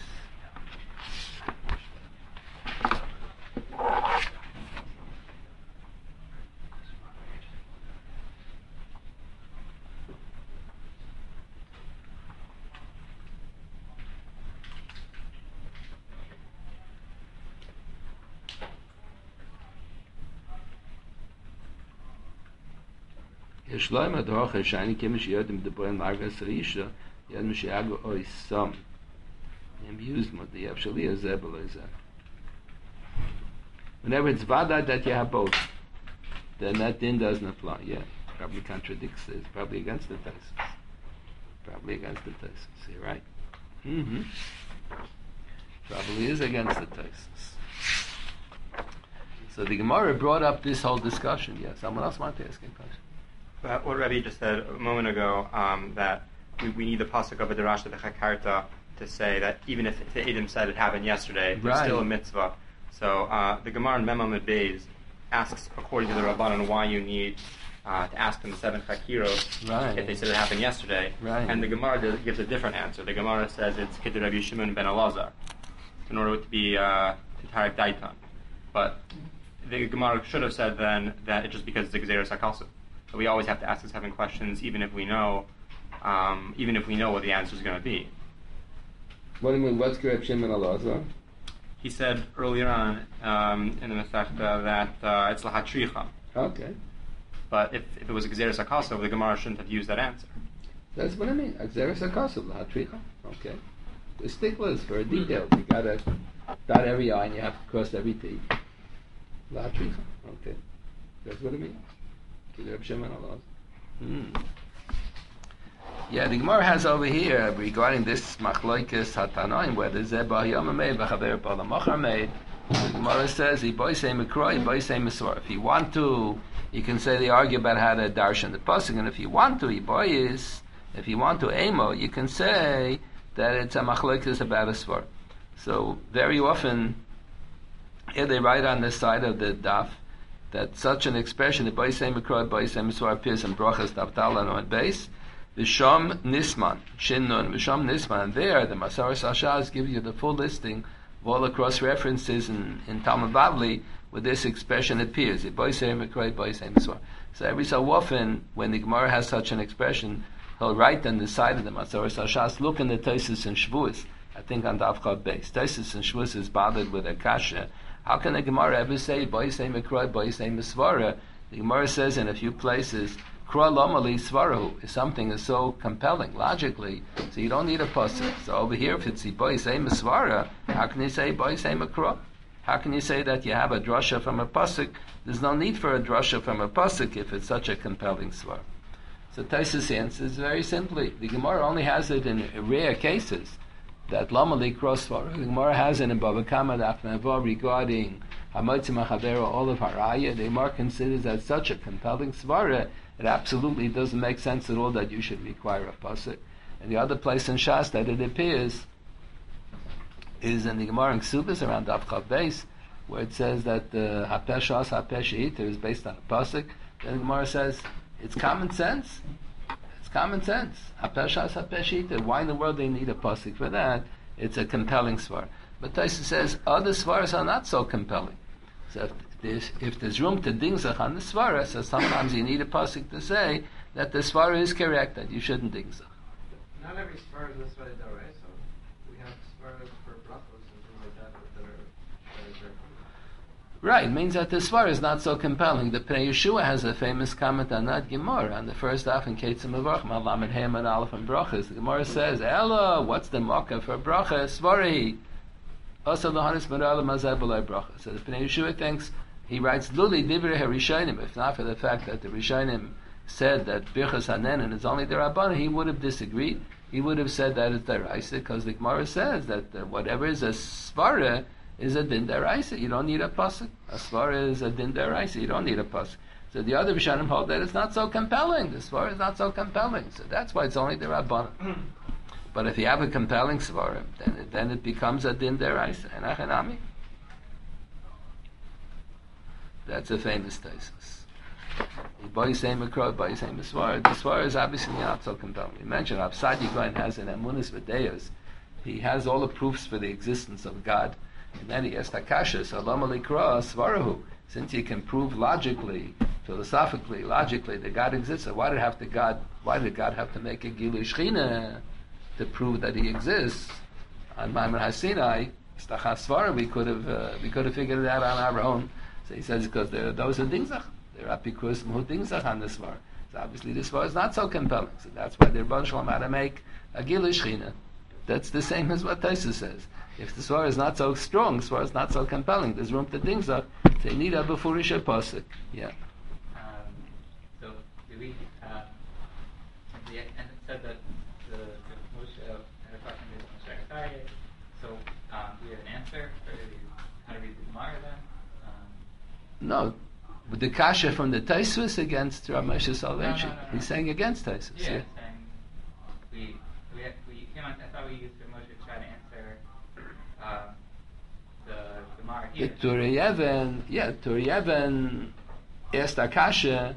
Shloim Adoch Shani Kemish Yodim Deboim Margas Risha Yad Mishiago Oisam Amusement the Avshalia Zebelizah. Whenever it's Vada that you have both, then that din doesn't apply. Yeah, probably contradicts it. Probably against the thesis. Probably against the thesis. You're right. Mm-hmm. Probably is against the thesis. So the Gemara brought up this whole discussion. Yeah, someone else wanted to ask a question. Uh, what Rebbe just said a moment ago, um, that we, we need the pasuk of the Derash of the Chakarta to say that even if the Edom said it happened yesterday, right. There's still a mitzvah. So uh, the Gemara in Memamid Beis asks, according to the Rabbanan, why you need uh, to ask them the seven Chakiros right. if they said it happened yesterday. Right. And the Gemara does, gives a different answer. The Gemara says it's Kiddur Rabbi Shimon ben Elazar, in order to be uh, to Tarek Daitan. But the Gemara should have said then that it's just because it's a Gezeres HaKalsuf. So we always have to ask the seven questions, even if we know, um, even if we know what the answer is going to be. What do you mean? What's Reb Shimon Elazar? He said earlier on um, in the Masechta that uh, it's lahatricha. Okay. But if, if it was a Gezeres HaKalsuf, the Gemara shouldn't have used that answer. That's what I mean. Gezeres HaKalsuf, lahatricha. Okay. The sticklers for a detail. You gotta dot every I and you have to cross every T. Lahatricha. Okay. That's what it means. Hmm. Yeah, the Gemara has over here regarding this machlokes hatanoim whether zebah yom made v'chaver balamachar made. The Gemara says he boy say mikroi, boy say miswar. If you want to, you can say they argue about how to darshan the pasuk, and if you want to, he boy is. If you want to emo, you can say that it's a machlokes about a svar. So very often, here they write on the side of the daf that such an expression, the Baisei Mikroi, Baisei Miswar appears in Brachas Davtalan on base, Visham Nisman, Shin Nun, Visham Nisman, and there the Masaras Ashaz give you the full listing of all the cross references in, in Talmud Bavli where this expression appears, the Baisei Mikroi, Baisei Miswar. So every so often, when the Gemara has such an expression, he'll write on the side of the Masaras Ashaz, look in the Taisus and Shavuos, I think on Davchav base. Taisus and Shavuos is bothered with a kasha. How can the Gemara ever say Boisei Mikroi, Boisei Misvara? The Gemara says in a few places, Kra Lomali Svarahu, if something is so compelling logically, so you don't need a pasuk. So over here, if it's the Boisei Misvara, how can you say Boisei Mikra? How can you say that you have a drasha from a pasuk? There's no need for a drasha from a pasuk if it's such a compelling svar. So Taisus answers very simply. The Gemara only has it in rare cases. That Lamali cross svara. The Gemara has it in Bava Kama Dafnava regarding Hamotzim Machavera, all of Haraya. The Gemara considers that such a compelling svara, it absolutely doesn't make sense at all that you should require a pasuk. And the other place in Shas that it appears is in the Gemara in Ksubas around Daf Chav Beis, where it says that the Hapesh Shas Hapesh Eater is based on a pasuk. Then the Gemara says it's common sense. Common sense. Why in the world do they need a pasuk for that? It's a compelling svar. But Taisa says other svaras are not so compelling. So if there's, if there's room to dingzach on the svara, so sometimes you need a pasuk to say that the svara is correct, that you shouldn't dingzach. Not every svara is this way though, right? So we have svaras for brachos and things like that that are, that are very Right, it means that the svar is not so compelling. The Pnei Yeshua has a famous comment on that Gemara on the first daf in Ketzim Avarch, Malamed Hem and Aleph and Brachas. The Gemara says, Ella, what's the makkah for bracha? Svari. Also, the Hanis Merala Mazabulai bracha. So the Pnei Yeshua thinks, he writes, Luli Divrei HaRishonim, if not for the fact that the Rishonim said that Birchas Hanenin is only the Rabbanah, he would have disagreed. He would have said that it's Daraisa, because the Gemara says that uh, whatever is a svara is a din deraisa. You don't need a pasuk. A svara is a din deraisa. You don't need a pasuk. So the other Rishonim hold that it's not so compelling. The Svara is not so compelling. So that's why it's only the Rabbanan. But if you have a compelling Svara, then it, then it becomes a Din Deraisa and Achanami. That's a famous thesis. The Svara is obviously not so compelling. We mentioned Rav Sadi Goyen has an Emunis V'Deos. He has all the proofs for the existence of God. And then he asked Hakasha, so Lama Likra Svarahu. Since you can prove logically, philosophically, logically that God exists, so why did have to God? Why did God have to make a Gilui Shechina to prove that He exists? On Maimon HaSinai, Stachas Svara, we could have uh, we could have figured it out on our own. So he says because there are those are Dingzach, there are Apikus who Dingzach on this Svara. So obviously this Svara is not so compelling. So that's why the Rebbeinu Shalom had to make a Gilui Shechina. That's the same as what Taisa says. If the Svara is not so strong, the Svara is not so compelling, there's room to Dingzach. They need a Befurisha Pasuk. Yeah. Um, so, do we, um, the, and it said that the, the Moshe had a question based on Moshe Akatari. So, um, do we have an answer? Or do we, how do we read the Gemara then? Um, no. With the Kasha from the Taisvus against Rav Moshe Soloveitchik. No, no, no, no. He's saying against Taisvus. yeah, Yeah. saying we, we, we came on, I thought we used Rav Moshe to try to answer um, the Gemara The here. Turieven, yeah, Turieven asked Akasha,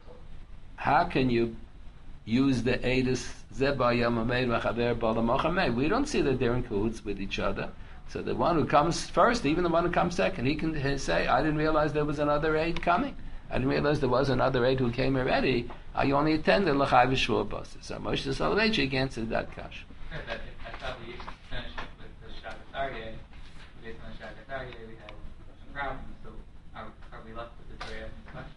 how can you use the Eidus Zeba Yamameid Vachaver Balamachamei? We don't see that they're in cahoots with each other. So the one who comes first, even the one who comes second, he can say, I didn't realize there was another aid coming. I didn't realize there was another aid who came already. I only attended L'chai V'Shvua Basa. So Moshe Soloveitchik answered that Kasha. Sure, that I thought we finished it with the Shabbat Aryeh. Based on the Shabbat Aryeh, we had some problems. So are, are we left with the Torah question?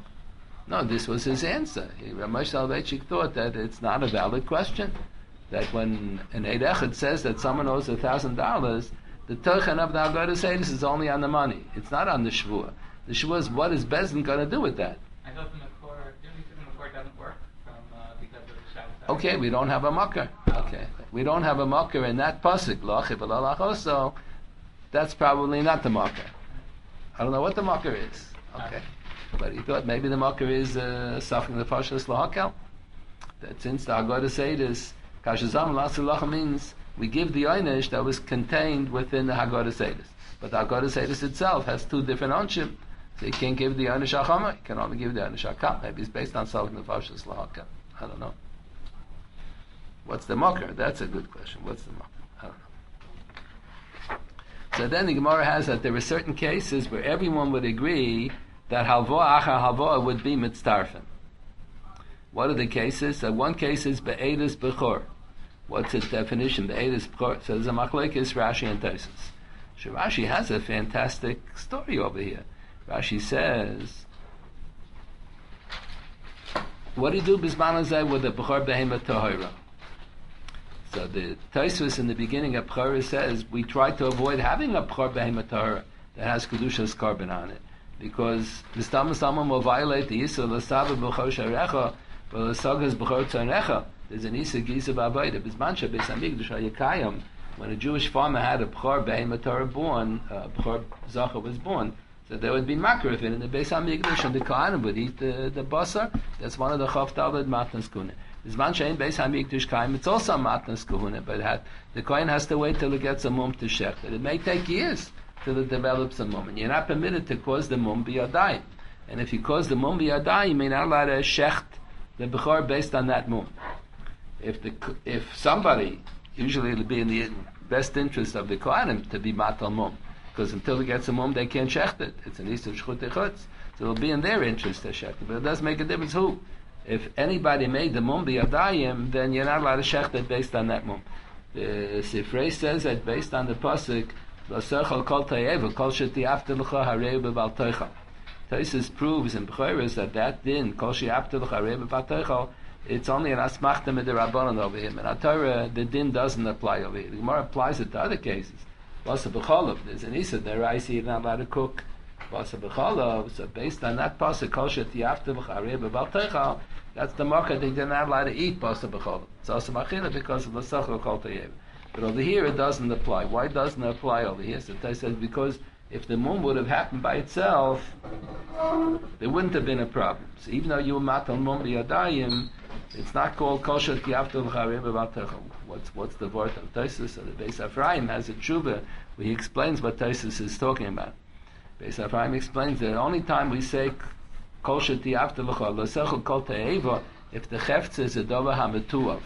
No, this was his answer. Ramesh Soloveitchik thought that it's not a valid question. That when an Eid Echad says that someone owes a thousand dollars, the Tochen of the Haggadah Seidus is only on the money. It's not on the Shvuah. The Shvuah is what is Bezdin going to do with that? I thought the Makor, didn't we say the Makor doesn't work from, uh, because of the Shabbat Aryeh? Okay, we don't have a Makar. Okay. We don't have a Makar in that Pasuk, Lochi v'lo so that's probably not the Makar. I don't know what the Makar is. Okay. But he thought maybe the Makar is uh, suffering the Pashas Lahakel. That since the Haggadah Seidus, Kashazam Lasulacha means we give the Einish that was contained within the Haggadah Seidus. But the Haggadah Seidus itself has two different Onshim. So you can't give the Einish Achama, you can only give the Einish Akam. Maybe it's based on suffering the Pashas Lahakel. I don't know. What's the Makar? That's a good question. What's the Makar? I don't know. So then the Gemara has that there are certain cases where everyone would agree that halva achar halva would be mitztarfim. What are the cases? Uh, one case is be'edus bechor. What's its definition? Be'edus bechor. So there's a machlekes Rashi and Tosfos. So Rashi has a fantastic story over here. Rashi says, what do you do bisman hazeh with the bechor behemah tahora? So the Tosfos in the beginning of Bechorah says we try to avoid having a bechor behemah tahora that has kedushas carbon on it. Because the Mistam Mistamim will violate the Yisra L'Sava B'chor Sharecha, but L'Sagas B'chor Tzanecha. There's an Yisra Giza B'Avodah. B'Zman Beis Hamikdash HaYakayim, when a Jewish farmer had a B'chor Behemah Torah born, uh, B'chor Zacha was born, so there would be makar of it in the Beis Hamikdash, and the Kohanim would eat the, the basar. That's one of the Chav Talmud Matnas Kuna. B'Zman Shein Beis Hamikdash Kayim, it's also Matnas Kuna, but it had, the Kohen has to wait till it gets a mum to shech. It may take years till it develops a mum. And you're not permitted to cause the mum biyadayim. And if you cause the mum biyadayim, you're not allowed to shecht the bechor based on that mum. If the if somebody, usually it'll be in the best interest of the Kohanim to be matal mum, because until it gets a mum, they can't shecht it. It's an issue of shchut echutz. So it'll be in their interest to shecht it. But it does make a difference who. If anybody made the mum biyadayim, then you're not allowed to shecht it based on that mum. The Sifrei says that based on the pasuk, Tosfos proves in Bechoros that that din, Kol she'after l'cha rei b'val teichel, it's only an asmachta mit the Rabbanon over here. In our Torah, the din doesn't apply over here. The Gemara applies it to other cases. Basa b'cholov, there's an Issa there, I see you're not allowed to cook. Basa b'cholov, so based on that pasuk, Kol she'after l'cha rei b'val teichel, that's the market that they're not allowed to eat Basa b'cholov. It's also machila because of the L'sachar Kol Tayeva. But over here it doesn't apply. Why doesn't it apply over here? So it says because If the mum would have happened by itself, there wouldn't have been a problem. So even though you were matal mum biyadayim, it's not called kol shel tiyaftu l'charim b'vatechel. What's what's the word of Tosfos? So the Beis Ephraim has a tshuva where he explains what Tosfos is talking about. Beis Ephraim explains that the only time we say kol shel tiyaftu l'charim l'sechel kol te'eva if the chefetz is a davar hametuav.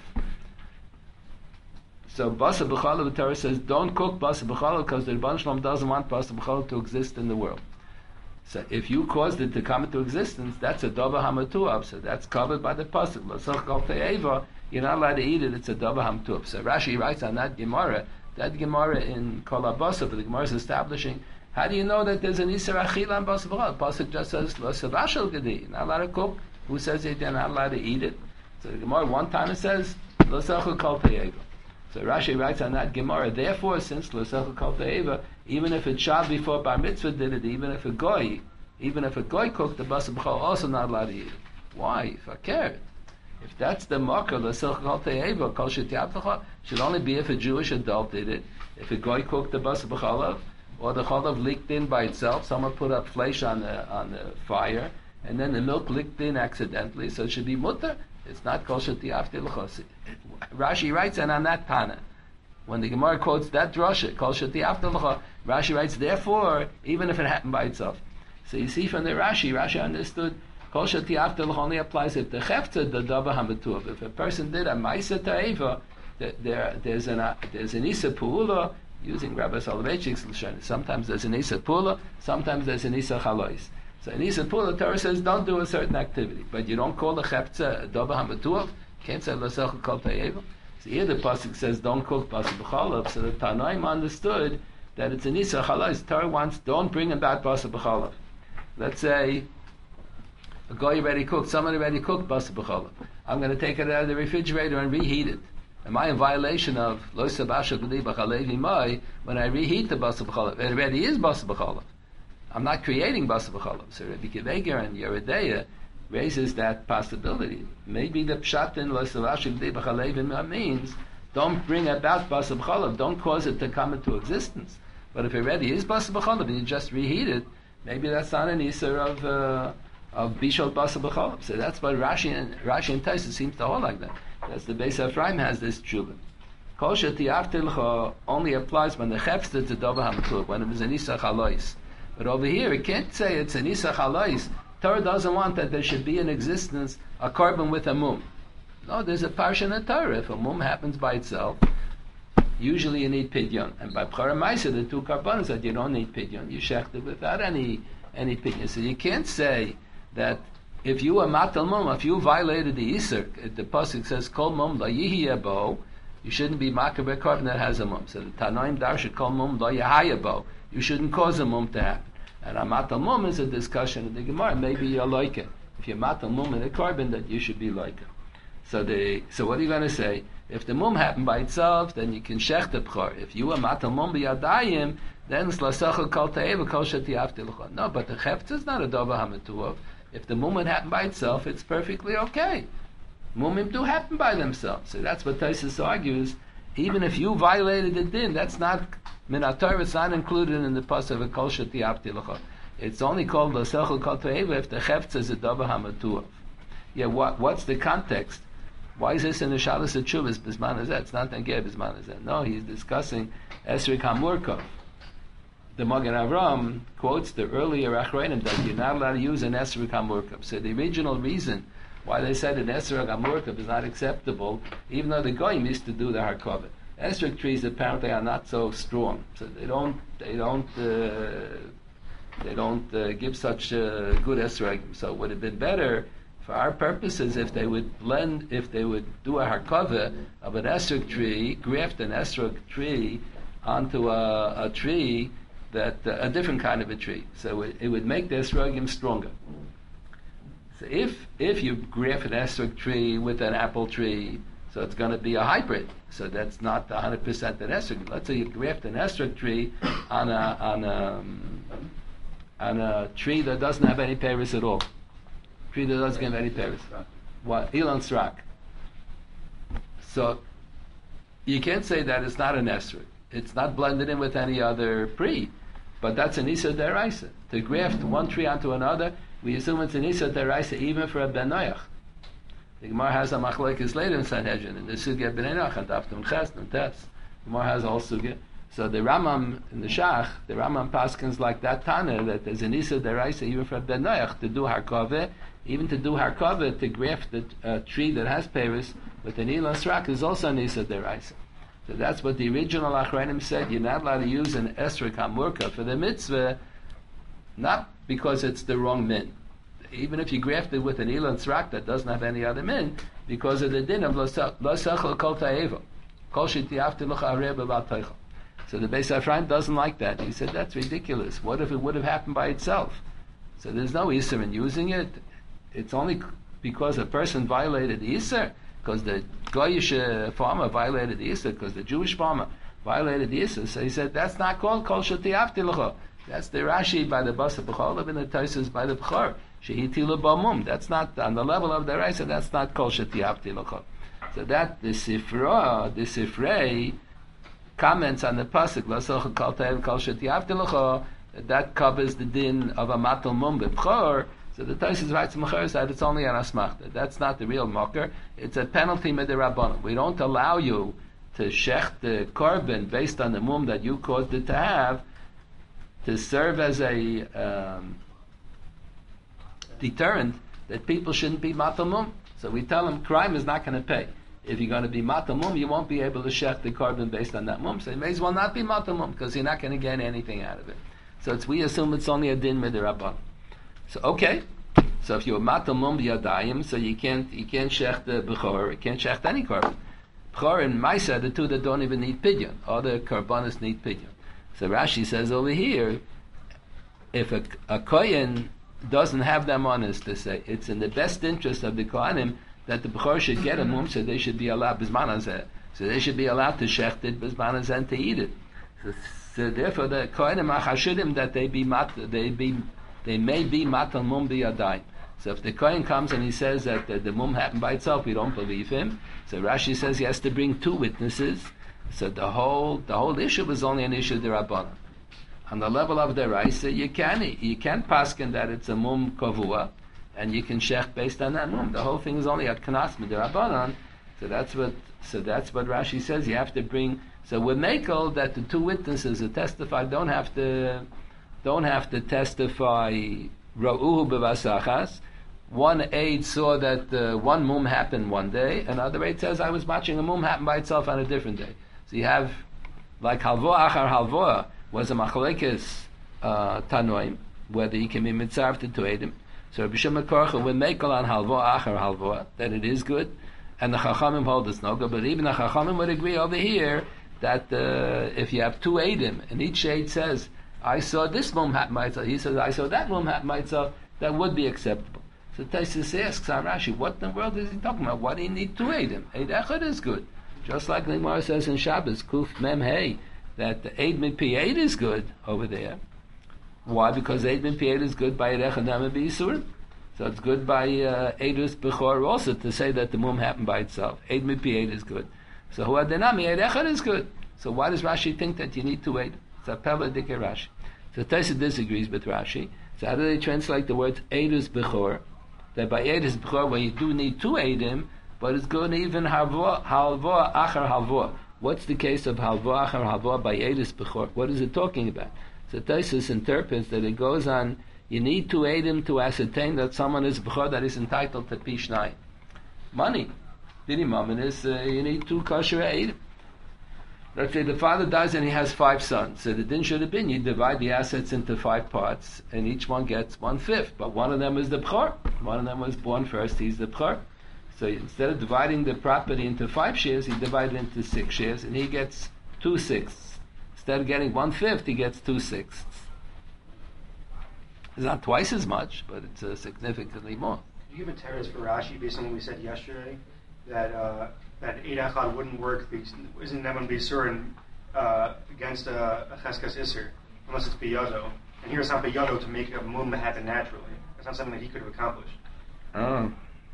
So basa b'chala, the Torah says, don't cook basa b'chala because the Rebbeinu Shalom doesn't want basa b'chala to exist in the world. So if you caused it to come into existence, that's a davar hamatuav. So that's covered by the pasuk. L'sach kol te'eva, you're not allowed to eat it. It's a davar hamatuav. So Rashi writes on that Gemara, that Gemara in Kol HaBasa, the Gemara is establishing, how do you know that there's an isur achila on basa b'chala? The pasuk just says l'savashel gedi. You're not allowed to cook. Who says you're not allowed to eat it? So the Gemara one time it says l'sach kol te'eva. So Rashi writes on that Gemara, therefore, since l'sechel kol te'eva, even if it shad before bar mitzvah did it, even if a goy, even if a goy cooked the basa b'chol, also not allowed to eat it. Why? If I care. If that's the marker, l'sechel kol te'eva, kol shetiyat l'chol, should only be if a Jewish adult did it. If a goy cooked the basa b'cholav, or the cholav leaked in by itself, someone put up flesh on the on the fire, and then the milk leaked in accidentally, so it should be mutter. It's not kol shetiyafti l'chos. Rashi writes, and on that Tana, when the Gemara quotes that drasha, kol shetiyafti l'chos, Rashi writes, therefore, even if it happened by itself. So you see from the Rashi, Rashi understood kol shetiyafti l'chos only applies if the chefta the davar hametuv. If a person did a ma'isa ta'eva, there there's an there's an isa pu'ula, using Rabbi Soloveitchik's lashon. Sometimes there's an isa pu'ula, sometimes there's an isa chalois. So in Isa Pula, the Torah says don't do a certain activity, but you don't call the cheptza davar hamatuav. You can't say l'sechel kol te'eva. So here the pasuk says don't cook basa b'chalav. So the Tanoim understood that it's an Isa chalais. The Torah wants don't bring about basa b'chalav. Let's say a guy already cooked, someone already cooked basa b'chalav. I'm going to take it out of the refrigerator and reheat it. Am I in violation of lo sabasha b'li b'chalevi mai when I reheat the basa b'chalav? It already is basa b'chalav. I'm not creating basa b'chalav. So Rabbi Kiveger and Yeredeya raises that possibility. Maybe the pshat in lo savashim de b'chalevim means don't bring about basa b'chalav, don't cause it to come into existence. But if it already is basa b'chalav and you just reheat it, maybe that's not an isur of uh, of bishol basa b'chalav. So that's what Rashi and Rashi and Tosfos seems to hold like that. That's the Beis Ephraim has this tshuva. Kol shetiyafti l'cha only applies when the chefsta to davar hamatuv, when it is an isa chalois. But over here, it can't say it's an isa chalais. Torah doesn't want that there should be in existence a carbon with a mum. No, there's a parsha in the Torah. If a mum happens by itself, usually you need pidyon. And by Pchara Maisa, the two carbonos that you don't need pidyon. You shecht it without any any pidyon. So you can't say that if you are matal mum, if you violated the isur, the pasuk says kol mum la yihi abo, you shouldn't be makabeh carbon that has a mum. So the Tanoim darsha kol mum la yahaya bo. You shouldn't cause a mum to happen. And a matal mum is a discussion in the Gemara. Maybe you're like it. If you're matal mum in a carbon, that you should be like it. So the so what are you going to say? If the mum happened by itself, then you can shech the b'chor. If you are matal mum b'yadayim, then it's l'sachel kol te'eva kol shetiyafti l'chor. No, but the chefetz is not a davar hamatuav. If the mum had happened by itself, it's perfectly okay. Mumim do happen by themselves. So that's what Tosfos argues. Even if you violated the din, that's not min haTorah. It's not included in the pasuk of kol shetiyafti l'chor. It's only called l'sechel kol te'eva if the chefetz is a davar hamatuav. Yeah, what what's the context? Why is this in the Shalos HaTshuvos Bisman Hazeh? It's not Nageh Bisman Hazeh. No, he's discussing Esrik HaMurkav. The Magen Avram quotes the earlier Achronim that you're not allowed to use an Esrik HaMurkav. So the original reason why they said an Esrik HaMurkav is not acceptable, even though the Goyim used to do the Harkavah. Esrik trees apparently are not so strong, so they don't they don't uh, they don't uh, give such uh, good Esrik. So it would have been better for our purposes if they would blend, if they would do a harkava of an esrog tree, graft an esrog tree onto a, a tree that uh, a different kind of a tree, so it, it would make the esrogim stronger. So if if you graft an esrog tree with an apple tree, so it's going to be a hybrid. So that's not one hundred percent an esrog. Let's say you graft an esrog tree on a on a on a tree that doesn't have any peris at all. Tree that doesn't have any peris. What? Elon Srak. So you can't say that it's not an esrog. It's not blended in with any other pre. but that's an Isa Deraisa. To graft one tree onto another, we assume it's an Isa Deraisa even for a Ben Noach. The Gemara has a machlokes later in Sanhedrin, in the Sugya Ben Noach, and After Ches, and Tes. The Gemara has all Sugya. So the Ramam in the Shach, the Ramam paskins like that Tana, that there's an Isa Deraisa even for a Ben Noach, to do Harkaveh, even to do Harkaveh, to graft the uh, tree that has Paris with an Ilan Srak is also an Isa Deraisa. So that's what the original Achronim said. You're not allowed to use an Esrik HaMurka for the mitzvah, not because it's the wrong min. Even if you graft it with an Ilan Srak that doesn't have any other min, because of the din of Lo Sechel Kol Ta'eva. Kol Shetiafti Lucha Areh B'Bat Teichel. So the Beis Ephraim doesn't like that. He said, that's ridiculous. What if it would have happened by itself? So there's no Isser in using it. It's only because a person violated the Isser, because the Goyish uh, farmer violated the Isser, because the Jewish farmer violated the Isser. So he said, that's not called Kol Shetiafti Lucha. That's the Rashi by the Basa B'cholav and the Taisus by the B'chor. Shehitilu B'mum. That's not, on the level of the Raisa, that's not Kol Shetiafti Lucha. So that, the Sifra, the Sifrei, comments on the pasuk L'soch Kol Ta'ev Kol Shetiafti Lucha, that covers the din of a Matal Mum B'chor. So the Taisus writes Mechor that it's only an Asmachta. That's not the real Mocker. It's a penalty Midirabbanan. We don't allow you to shech the korban based on the mum that you caused it to have, to serve as a um, deterrent that people shouldn't be matal mum. So we tell them crime is not going to pay. If you're going to be matal mum, you won't be able to shech the korban based on that mum. So you may as well not be matal mum because you're not going to get anything out of it. So it's, we assume it's only a din midirabbanan. So okay, so if you're matal mum b'yadayim, so you can't you can't shech the bechor, you can't shech any korban. Bechor and Maisa, the two that don't even need pidyon, other korbanos need pidyon. So Rashi says over here, if a, a kohen doesn't have them on us to say, it's in the best interest of the kohanim that the bechor should get a mum, so they should be allowed bizman hazeh, so they should be allowed to shecht it bizman hazeh and to eat it. So, so therefore, the kohanim are chashudim that they be mat, they be, they may be matal mum biyadayim. So if the kohen comes and he says that the, the mum happened by itself, we don't believe him. So Rashi says he has to bring two witnesses. So the whole the whole issue was only an issue of the Rabbanan. On the level of the Raisa, you can you can paskin that it's a mum kavua, and you can shech based on that mum. The whole thing is only a knas with the Rabbanan. So that's what so that's what Rashi says. You have to bring. So we're makel that the two witnesses that testify don't have to don't have to testify ra'uhu b'vasachas. One aide saw that uh, one mum happened one day, another aide says, I was watching a mum happen by itself on a different day. So you have, like halvoa achar halvoa was a machlekes uh, tanoim, whether he can be mitzarv to eidim. So Rabbi Shimon Korcha will make on halvoa achar halvoa, that it is good, and the chachamim hold it's no good, but even the chachamim would agree over here that uh, if you have two eidim, and each aide says, I saw this mum happen by itself, he says, I saw that mum happen by itself, that would be acceptable. So Taisus asks on Rashi, what in the world is he talking about? Why do you need two Eidim? Eid Echad is good. Just like the Gemara says in Shabbos, Kuf Mem Hey, that the Eid Mipi Eid is good over there. Why? Because Eid Mipi Eid is good by Eid Echad Nama B'Yisurim. So it's good by uh, Eidus Bechor also to say that the mum happened by itself. Eid Mipi Eid is good. So Hu Adenami, Eid Echad is good. So why does Rashi think that you need two Eid? It's a Pella Dike Rashi. So Taisus disagrees with Rashi. So how do they translate the words Eidus Bechor? That by Eidus Bechor, where you do need two Eidim, but it's good even halvoa, halvoa achar halvoa. What's the case of halvoa achar halvoa by Eidus Bechor? What is it talking about? So Taisus interprets that it goes on, you need two Eidim to ascertain that someone is Bechor that is entitled to Pishnai. Money. Didi Mammon is, uh, you need two kosher Eidim. Let's say the father dies and he has five sons. So the din should have been you divide the assets into five parts, and each one gets one fifth. But one of them is the b'chor. One of them was born first. He's the b'chor. So instead of dividing the property into five shares, he divided it into six shares, and he gets two sixths. Instead of getting one fifth, he gets two sixths. It's not twice as much, but it's uh, significantly more. Did you give a teretz for Rashi based on what we said yesterday? That uh, that Eid Echad wouldn't work because isn't Neman B'Yisurin uh, against a, a Cheskas Isser unless it's B'Yado. And here it's not B'Yado to make a mum happen naturally. It's not something that he could have accomplished. Oh.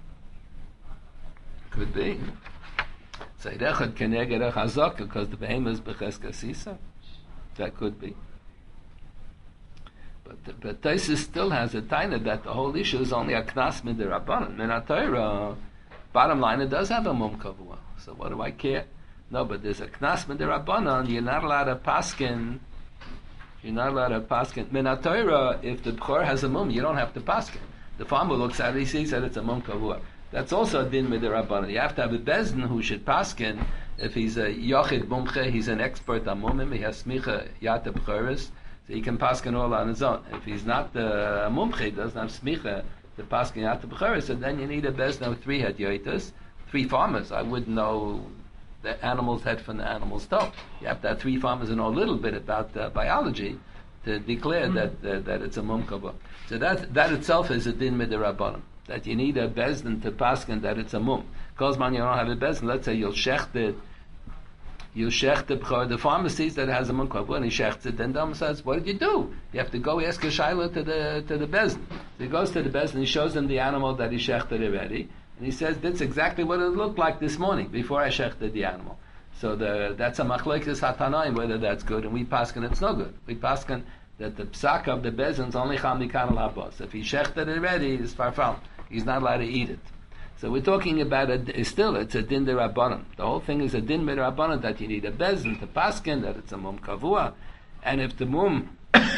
Could be. So Eid Echad Keneged Echazaka because the behemoth is B'Cheskas Isser. That could be. But but Taisus still has a taina that the whole issue is only a knas midirabbanan. Minatayra, bottom line, it does have a mum kavua. So what do I care? No, but there's a knas midirabbanan. You're not allowed to paskin. You're not allowed to paskin. Minatayra, if the bchor has a mum, you don't have to paskin. The farmer looks at it, he sees that it's a mum kavua. That's also a din midirabbanan. You have to have a bezdin who should paskin. If he's a yochid mumche, he's an expert on mumim. He has smicha yata bchoris. So he can paskin all on his own. If he's not the uh, mumche, doesn't have smicha to paskin yata b'cheres, so then you need a bezdin of three hadyoitas, three farmers. I wouldn't know the animal's head from the animal's toe. You have to have three farmers who know a little bit about uh, biology to declare mm-hmm. that uh, that it's a mumkava. So that that itself is a din midirabbanan. That you need a bezdin to paskin that it's a mum. Kozman you don't have a bezdin. Let's say you'll shecht it. You shecht the b'chor. The farmer sees that it has a mum kavua and he shechts it. Then the Dama says, "What did you do?" You have to go ask a shayla to the to the bezdin. So he goes to the bezdin. He shows them the animal that he shechted already, and he says, "That's exactly what it looked like this morning before I shechted the animal." So the that's a machlokes hatanaim whether that's good, and we paskin it's no good. We paskin that the psak of the bezdin is only cham mikan al habos. If he shechted it already, it's farfal. He's not allowed to eat it. So we're talking about a, still it's a din derabbanan. The whole thing is a din derabbanan that you need a bezdin to paskin that it's a mum kavua, and if the mum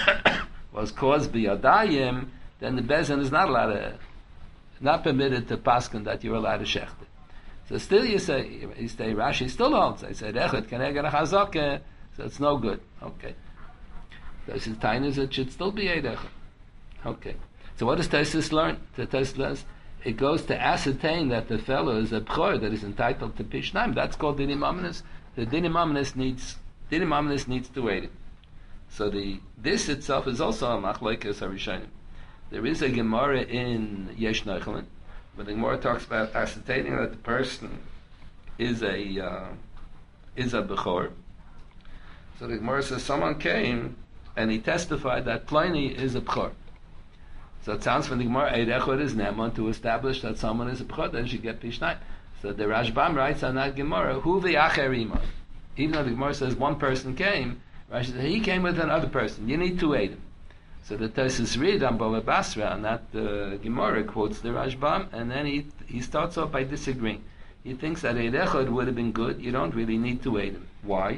was caused by yadayim, then the bezdin is not allowed to, not permitted to paskin that you're allowed to shecht it. So still you say, you say Rashi still holds. I said echad keneged a chazaka, so it's no good. Okay. This is tainas it should still be a echad. Okay. So what does Taisus learn? The Taisus learns it goes to ascertain that the fellow is a bchor that is entitled to pishnaim. That's called dinim aminus. The dinim aminus needs dinim aminus needs to wait it. So the this itself is also a machlokes harishonim. There is a Gemara in Yesh Neichelin, where the Gemara talks about ascertaining that the person is a uh, is a bechor. So the Gemara says someone came and he testified that Pliny is a bechor. So it sounds from the Gemara, Eirechot is Neman to establish that someone is a bechor, then she get pishnai. So the Rashbam writes on that Gemara, Hu v'yacherima. Even though the Gemara says one person came, Rashi says he came with another person. You need to aid him. So the Tosfos read on Bava Basra, and that uh, Gemara quotes the Rashbam, and then he he starts off by disagreeing. He thinks that Eirechot would have been good. You don't really need to aid him. Why?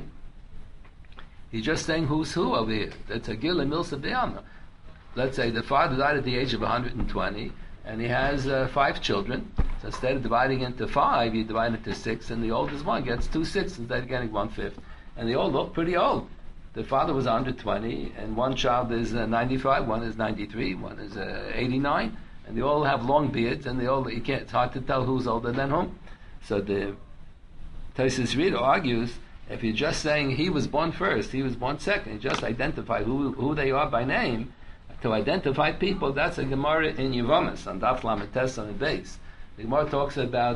He's just saying who's who over here. That's a Gila Milsa Be'alma. Let's say the father died at the age of one hundred twenty, and he has uh, five children. So instead of dividing into five, you divide it into six, and the oldest one gets two sixths instead of getting one fifth. And they all look pretty old. The father was one hundred twenty, and one child is uh, ninety-five, one is ninety-three, one is uh, eighty-nine, and they all have long beards, and they all you can't. It's hard to tell who's older than whom. So the Tosfos Rita argues, if you're just saying he was born first, he was born second, you just identify who who they are by name. To identify people, that's a Gemara in Yevamis on Daf Lametes on the base. The Gemara talks about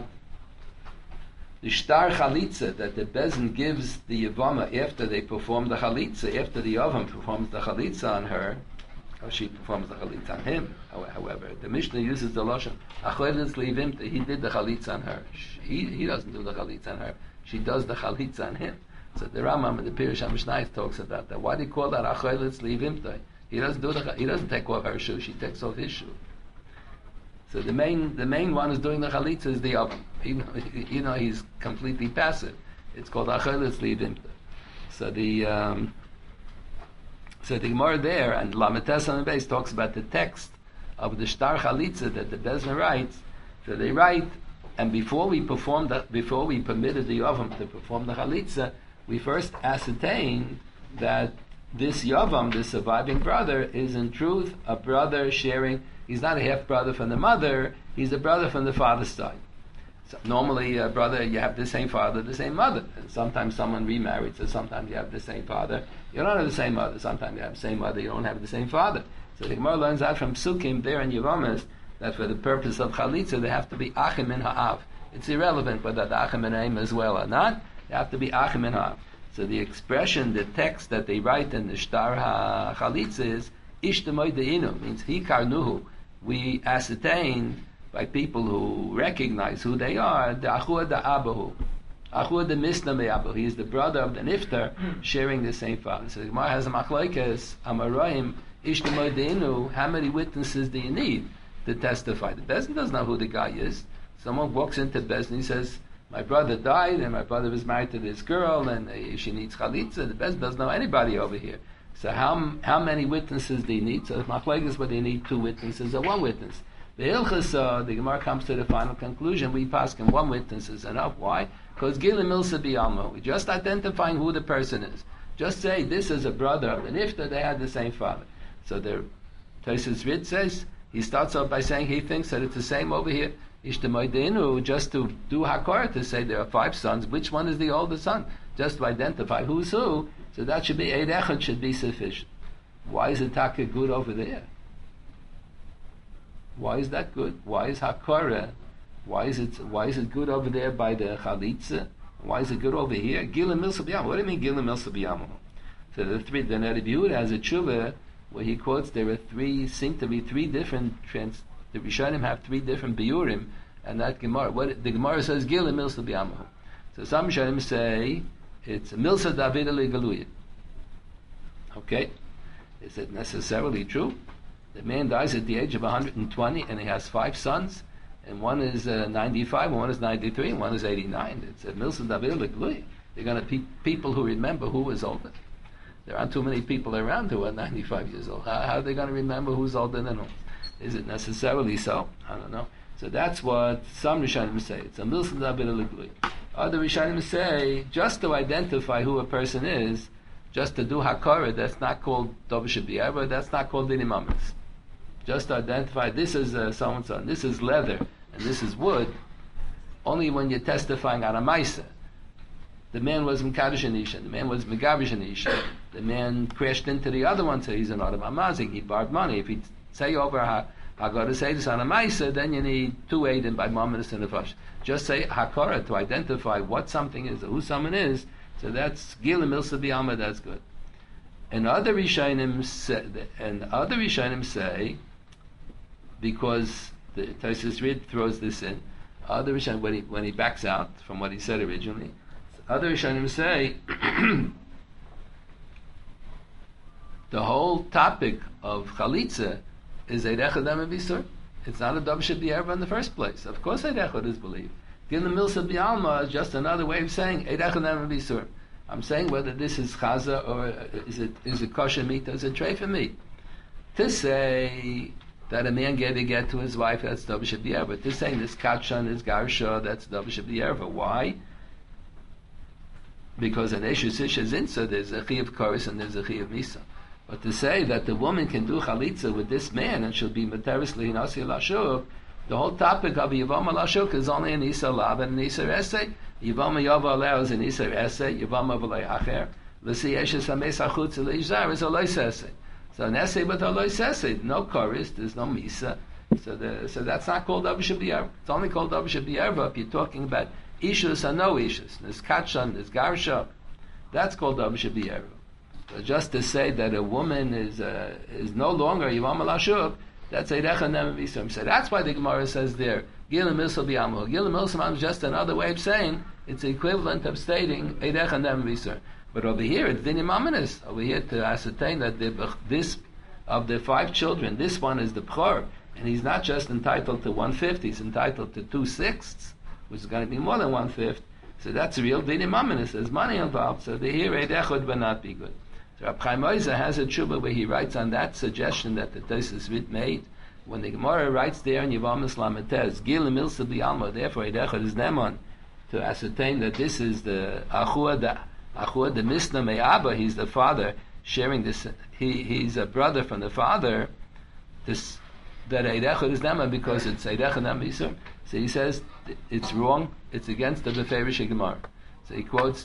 the shtar chalitza that the bezin gives the Yevama after they perform the chalitza, after the Yavam performs the chalitza on her, or she performs the chalitza on him. However, the Mishnah uses the lashon achoyles leivim. He did the chalitza on her. He he doesn't do the chalitza on her. She does the chalitza on him. So the Rambam in the Pirush HaMishnayos talks about that. Why do you call that achoyles leivim? He doesn't do the, he doesn't take off her shoe. She takes off his shoe. So the main the main one is doing the chalitza is the oven. You know, you know he's completely passive. It's called achelis lidim. So the um, so the Gemara there and Lametes on the base talks about the text of the shtar chalitza that the Bezna writes. So they write, and before we performed that, before we permitted the oven to perform the chalitza, we first ascertained that this Yavam, the surviving brother, is in truth a brother sharing. He's not a half brother from the mother. He's a brother from the father's side. So normally, a brother, you have the same father, the same mother. And sometimes someone remarried, so sometimes you have the same father. You don't have the same mother. Sometimes you have the same mother. You don't have the same father. So the Gemara learns out from Sukkim there in Yevamis that for the purpose of chalitza, they have to be achim in ha'av. It's irrelevant whether the achim in ha'im as well or not. They have to be achim in ha'av. So the expression, the text that they write in the Shtar HaChalitza is Ishtamoy De'inu, means Hi Karnuhu. We ascertain by people who recognize who they are, the Achua da Abahu. Achua da Misna Me'abahu. He is the brother of the Niftar, sharing the same father. So the Gemara has a machlokes, Amarayim, Ishtamoidenu, how many witnesses do you need to testify? The Bezdin doesn't know who the guy is. Someone walks into Bezdin, he says, my brother died, and my brother was married to this girl, and uh, she needs chalitza. The Bezdin doesn't know anybody over here. So how how many witnesses do you need? So if Machlek is whether you need two witnesses or one witness. The Hilchas, uh, the Gemara comes to the final conclusion, we pass him one witness is enough. Why? Because Gila Milsa Biyama, we're just identifying who the person is. Just say, this is a brother of the Nifta, they had the same father. So the Tosfos Rid says, he starts off by saying he thinks that it's the same over here. Ishtamoidenu, just to do Hakor, to say there are five sons, which one is the older son? Just to identify who's who, so that should be, Eid Echad should be sufficient. Why is the Taka good over there? Why is that good? Why is Hakora? Why is it? Why is it good over there by the Chalitza? Why is it good over here? Gila Milsa B'Yamo. What do you mean Gila Milsa B'Yamo? So the three. The Rebbe Yehuda has a tshuva where he quotes there are three, seem to be three different trans. The Rishonim have three different biurim, and that Gemara. What the Gemara says Gila Milsa B'Yamo. So some Rishonim say it's Milsa David Galuya. Okay, is it necessarily true? The man dies at the age of one hundred twenty, and he has five sons, and one is uh, ninety-five, and one is ninety-three, and one is eighty-nine. It's a Milsa David L'Glui. They're going to pe- people who remember who was older. There aren't too many people around who are ninety-five years old. How, how are they going to remember who's older than who? Is it necessarily so? I don't know. So that's what some Rishonim say. It's a Milsa David L'Glui. Other Rishonim say just to identify who a person is, just to do Hakara, that's not called Dovish B'Yava, that's not called Dinim Amitz. Just to identify this is uh, so and so, this is leather, and this is wood, only when you're testifying on a Maisa. The man was Mekadosh Anisha, the man was Megavish Anisha, the man crashed into the other one, so he's an Adam Amazik, he borrowed money. If he say over Haggadah say this on a Maisa, then you need two Eidim by Mamadus and Nefash. Just say Hakara to identify what something is, or who someone is, so that's Gila Milsa B'Yama, that's good. And other Rishonim say, and other Rishonim say, because the Tosfos Rid throws this in, other Rishonim, when he, when he backs out from what he said originally, other Rishonim say the whole topic of Chalitza is Eid Echad Am Visur. It's not a Dovish B'Yava in the first place. Of course Eid Echad is believed. Gila Milsa B'Yalma is just another way of saying Eid Echad Am Visur. I'm saying whether this is chaza or is it is it kosher meat or is it treifa meat. To say that a man gave a get to his wife, that's Dovish B'Yava. To say this kachan is garsha, that's Dovish B'Yava. Why? Because an Eshes Isha Zinsa, there's a chi of Koris and there's a chi of Misa. But to say that the woman can do chalitza with this man and she'll be materis lihinasi lashuk, the whole topic of Yavama lashuk is only an Isa lav and an Isa essay. Yavama yava allows an Isa essay, Yavama v'lei acher. L'si Eshes hames achutz l'izar is a lois essay. So an essay with a lois essay, no Koris, there's no Misa. So the, so that's not called Dovish B'Yava. It's only called Dovish B'Yava if you're talking about Ishus and no Ishus. There's Kachan, there's Garsha. That's called Dovish B'Yava. So just to say that a woman is uh, is no longer Yivam Alashuk, that's a Recha Nem Visum. So that's why the Gemara says there, Gila Milsa B'Yamu. Gila Milsa is just another way of saying it's the equivalent of stating a Recha Nem Visum. But over here it's Dinim Aminis. Over here to ascertain that the, this of the five children, this one is the Bchor, and he's not just entitled to one fifth, he's entitled to two sixths, which is going to be more than one fifth. So that's a real Dinim Aminis. There's money involved. So the here Eid Echad would not be good. So Rab Chaim Oizer has a tshuva where he writes on that suggestion that the Tosfos Rid made, when the Gemara writes there in Yavamas Lametes, Gil Milsa B'Yalma, therefore Eid Echad is Neman, to ascertain that this is the Achua the Achua the Misna Me'aba, he's the father sharing this, he he's a brother from the father, this that Eid Echad is Neman because it's Eid Echad Nam Yisur. So he says it's wrong, it's against the Beferish Gemara. So he quotes,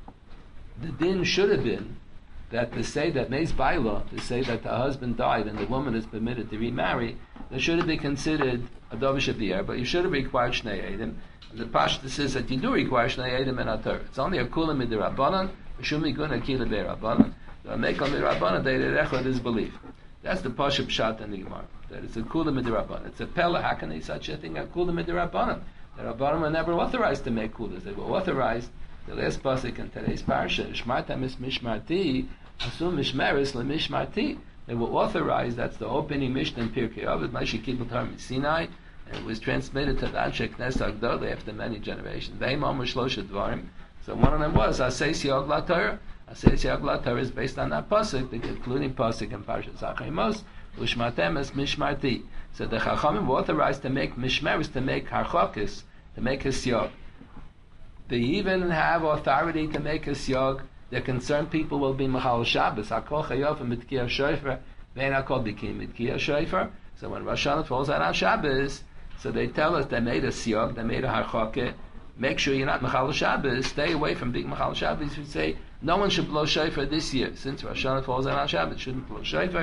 the din should have been that to say that Meis Baila, to say that the husband died and the woman is permitted to remarry, that should have been considered a Dovish B'Yava, but you should have required Shnei Eidim. The Pashta says that you do require Shnei Eidim and Atar. It's only a Kula Midirabbanan, Shumi Guna Kila Be'Rabbanan. The Meikal Midirabbanan, the Eid Echad is belief. That's the Pasha Pshat in the Gemara. That it's a Kula Midirabbanan. It's a Pella, how can they such a thing, a Kula Midirabbanan? The Rabbanan were never authorized to make Kulas. They were authorized, the last pasuk in today's parsha, Shmartam is Mishmarti, Asum Mishmeris LeMishmarti. they were authorized. That's the opening Mishnah in Pirkei Avos, Moshe Kibbutz Torah Sinai, and it was transmitted to the Anshe Knesset Agdolei after many generations. Ve'im Amar Shlosha Dvarim. So one of them was Asay Siog La Torah. Asay Siog La Torah is based on that pasuk, the concluding pasuk in Parshas Zachariah. Ushmatem es Mishmarti. So the Chachamim were authorized to make mishmeres, to make harchokis, to make a siog. They even have authority to make a siog. The concerned people will be Machal Shabbos. Hakol Chayof and Mitkiyah Shofar. Vein Hakol became Mitkiyah Shofar. So when Rosh Hashanah falls out on Shabbos, so they tell us they made a siog, they made a harchokeh. Make sure you're not Machal Shabbos. Stay away from being Machal Shabbos. You say no one should blow shofar this year, since Rosh Hashanah falls out on Shabbos. Shouldn't blow shofar.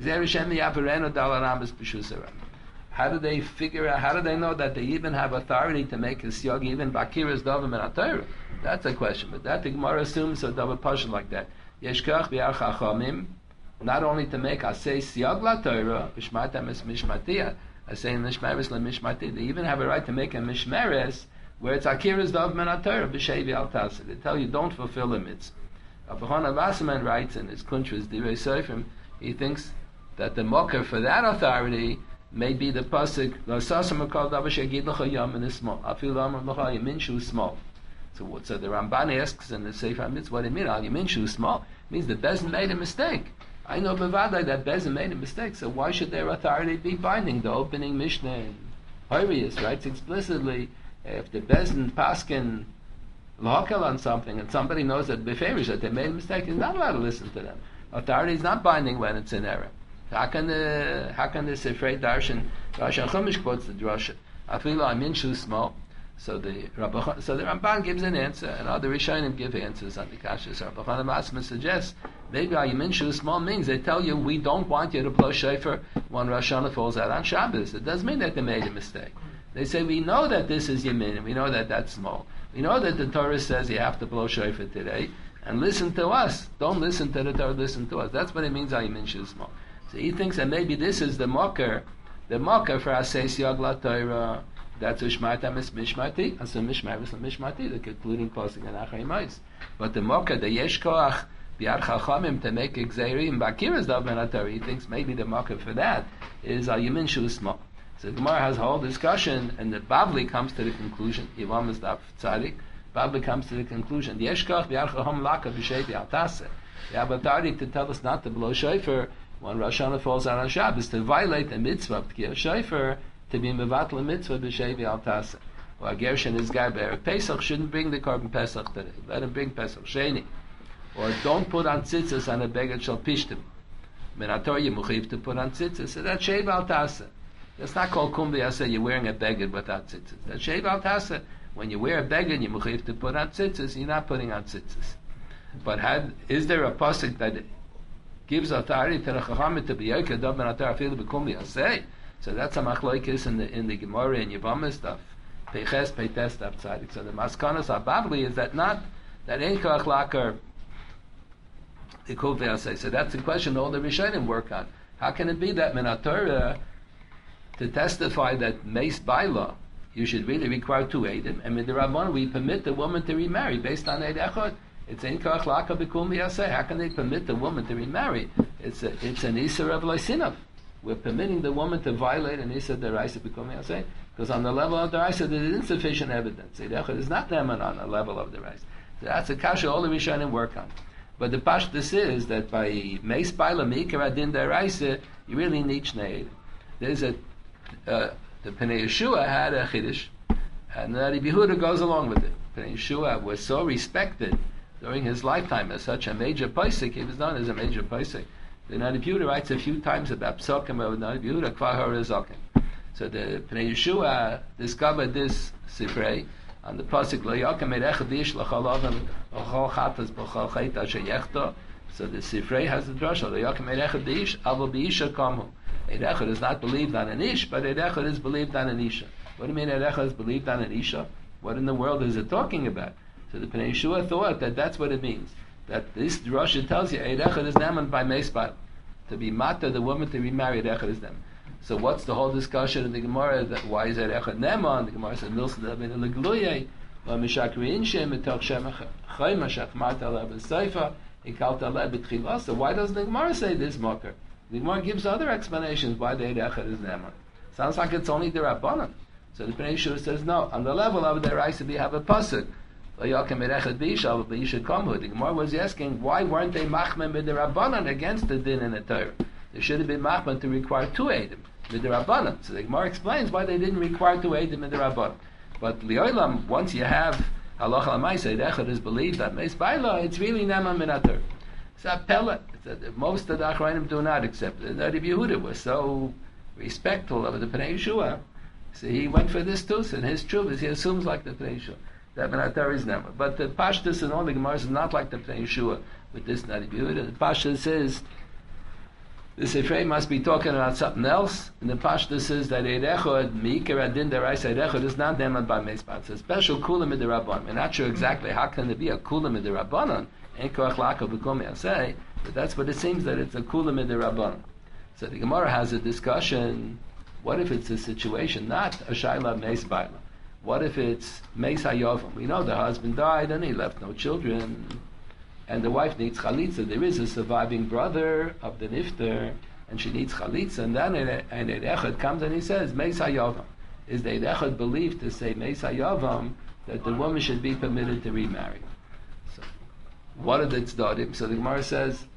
How do they figure out? How do they know that they even have authority to make a siog, even Bakiras Dovim and Atayra? That's a question. But that the Gemara assumes a double portion like that. Yeshkach bi'ar chachamim, not only to make asay siog la Torah, b'shmatam es mishmatiyah, asay mishmeres la mishmatiyah. They even have a right to make a mishmeres where it's Akiras Dovim and Atayra b'sheivi al tasa. They tell you don't fulfill the mitzvah. Abraham Wasserman writes in his Kuntras Direi Seifrim, he thinks that the mocker for that authority may be the pasuk small. So what? So the Ramban asks in the Sefer Mitzvah, what do you mean? Al Yaminshu small it means the Bezin made a mistake. I know bevadai that Bezin made a mistake. So why should their authority be binding? The opening Mishnah in Horius writes explicitly, if the Bezin paskin lahakel on something and somebody knows that beferish that they made a mistake, he's not allowed to listen to them. Authority is not binding when it's in error. How can the how can the Sifrei Darshan Rosh Chumash quotes the drasha? Afilu Aminshu small. So the Rabbi, so the Ramban gives an answer, and other Rishonim give answers on the Kashas. Rabbi Chanan Asma suggests maybe Aminshu small means they tell you we don't want you to blow shofar when Rosh Hashanah falls out on Shabbos. It doesn't mean that they made a mistake. They say we know that this is Yemin, and we know that that's small. We know that the Torah says you have to blow shofar today. And listen to us. Don't listen to the Torah, listen to us. That's what it means, Ayimin Shusmo. So he thinks that maybe this is the mocker, the mocker for Asay Siog La Torah. That's Ushmartam is Mishmarti, and so Mishmar is Mishmarti, the concluding posting in Achayimais. But the mocker, the Yesh Koach, Biar Chachamim, to make Exerim, Bakiras Davman Torah, he thinks maybe the mocker for that is Ayimin Shusmo. So the Gemara has a whole discussion, and the Bavli comes to the conclusion, Yivam is Daf Tzadik, Bavli comes to the conclusion. They have authority to tell us not to blow shofar when Rosh Hashanah falls out on Shabbos, to violate the mitzvah of Tkiyah shofar, to be mevatel mitzvah b'sheivi al tasa. Or a Gershon is gar be'erev Pesach shouldn't bring the carbon Pesach today. Let him bring Pesach Sheni. Or don't put on tzitzis on a beged shal pishtim. Minator yemuchiv to put on tzitzis. So that's sheiv al tasa. That's not called kum v'yaseh. You're wearing a beged without tzitzis. That's sheiv al tasa. When you wear a beged, you mechuyev to put on tzitzis, you're not putting on tzitzis. But had, is there a pasuk that gives authority to the Chachamim to be yoker dov ben atar afilu b'kum v'yaseh? So that's a machlokes in the in the Gemara and Yevamah stuff. Peiches peites stuff tzadik. So the maskanas abavli is that not that ain't koach laker the kum v'yaseh. So that's the question all the Rishonim work on. How can it be that minatorah to testify that meis baila you should really require two Eidim, and with the Rabban we permit the woman to remarry based on Eid Echad. It's in Koach Laka B'Kum V'Yaseh. How can they permit the woman to remarry? It's a, it's an Isser of Loisinav. We're permitting the woman to violate an Isser Deraisa B'Kum V'Yaseh because on the level of Deraisa there is insufficient evidence. Eid Echad is not them on the level of Deraisa. So that's a kasha all the Rishonim work on. But the pashtus is that by Meis Baila Meikar Adin Deraisa you really need Shnei Eidim. There's a uh, The Pnei Yeshua had a chiddush, and Rabbi Yehuda goes along with it. Pnei Yeshua was so respected during his lifetime as such a major posek. He was known as a major posek. The Rabbi Yehuda writes a few times about psokim of Rabbi Yehuda kvar harazokim. So the Pnei Yeshua discovered this sifrei on the pasuk lo yakem erechadish lachalavam l'chol chatas b'chol chayta sheyechto. So the sifrei has the drasha lo yakem erechadish avo b'isha kamu. Eid Echad is not believed on an ish, but Eid Echad is believed on an isha. What do you mean Eid Echad is believed on an isha? What in the world is it talking about? So the Pnei Yeshua thought that that's what it means. That this drasha tells you Eid Echad is naman by Meisbal. To be mata, the woman to be married, Eid Echad is naman. So what's the whole discussion in the Gemara? That why is Eid Echad naman? The Gemara said Milsa Davin Legluye, Mishakri Inshem, Mitoch Shem Chayma Shachmat Aleh B'Seifa, Ikalt Aleh B'Tchilah. So why doesn't the Gemara say this mocker? The Gemara gives other explanations why the Eid Echad is Neman. Sounds like it's only the Rabbanan. So the Bnei Yeshua says no. On the level of the Raisa, we have a pasuk. The Gemara was asking why weren't they machmem with the Rabbanan against the din in the Torah? They should have been machmem to require two Eidim with the Rabbanan. So the Gemara explains why they didn't require two Eidim with the Rabbanan. But Liolam, once you have Halacha L'Maisa, Eid Echad is believed that Meis Baila, it's really Neman min HaTorah. It's a pellet. Most of the Achrayim do not accept it. Rabbi Yehuda was so respectful of the Pnei Yeshua, so he went for this too. And his truth is he assumes like the Pnei Yeshua that min HaTorah is Neman. But the Pashtus and all the Gemaras is not like the Pnei Yeshua with this Rabbi Yehuda. The Pashtus says the Sefer must be talking about something else, and the Pashtus says that Eid Echad Meikar Adin Deraisa Eid Echad is not Neman by Meis Baila. It's a special Kula Midrabanan. We're not sure exactly how can there be a Kula Midrabanan. Ain't koach la'akav b'komi asay, but that's what it seems that it's a kula midrabanan. So the Gemara has a discussion. What if it's a situation not a shayla meis baila? What if it's meis hayovam? We know the husband died and he left no children, and the wife needs chalitza. There is a surviving brother of the nifter, and she needs chalitza. And then an Eid Echad comes and he says meis hayovam. Is the Eid Echad believed to say meis hayovam that the woman should be permitted to remarry? What are the tzdadim? So the Gemara says,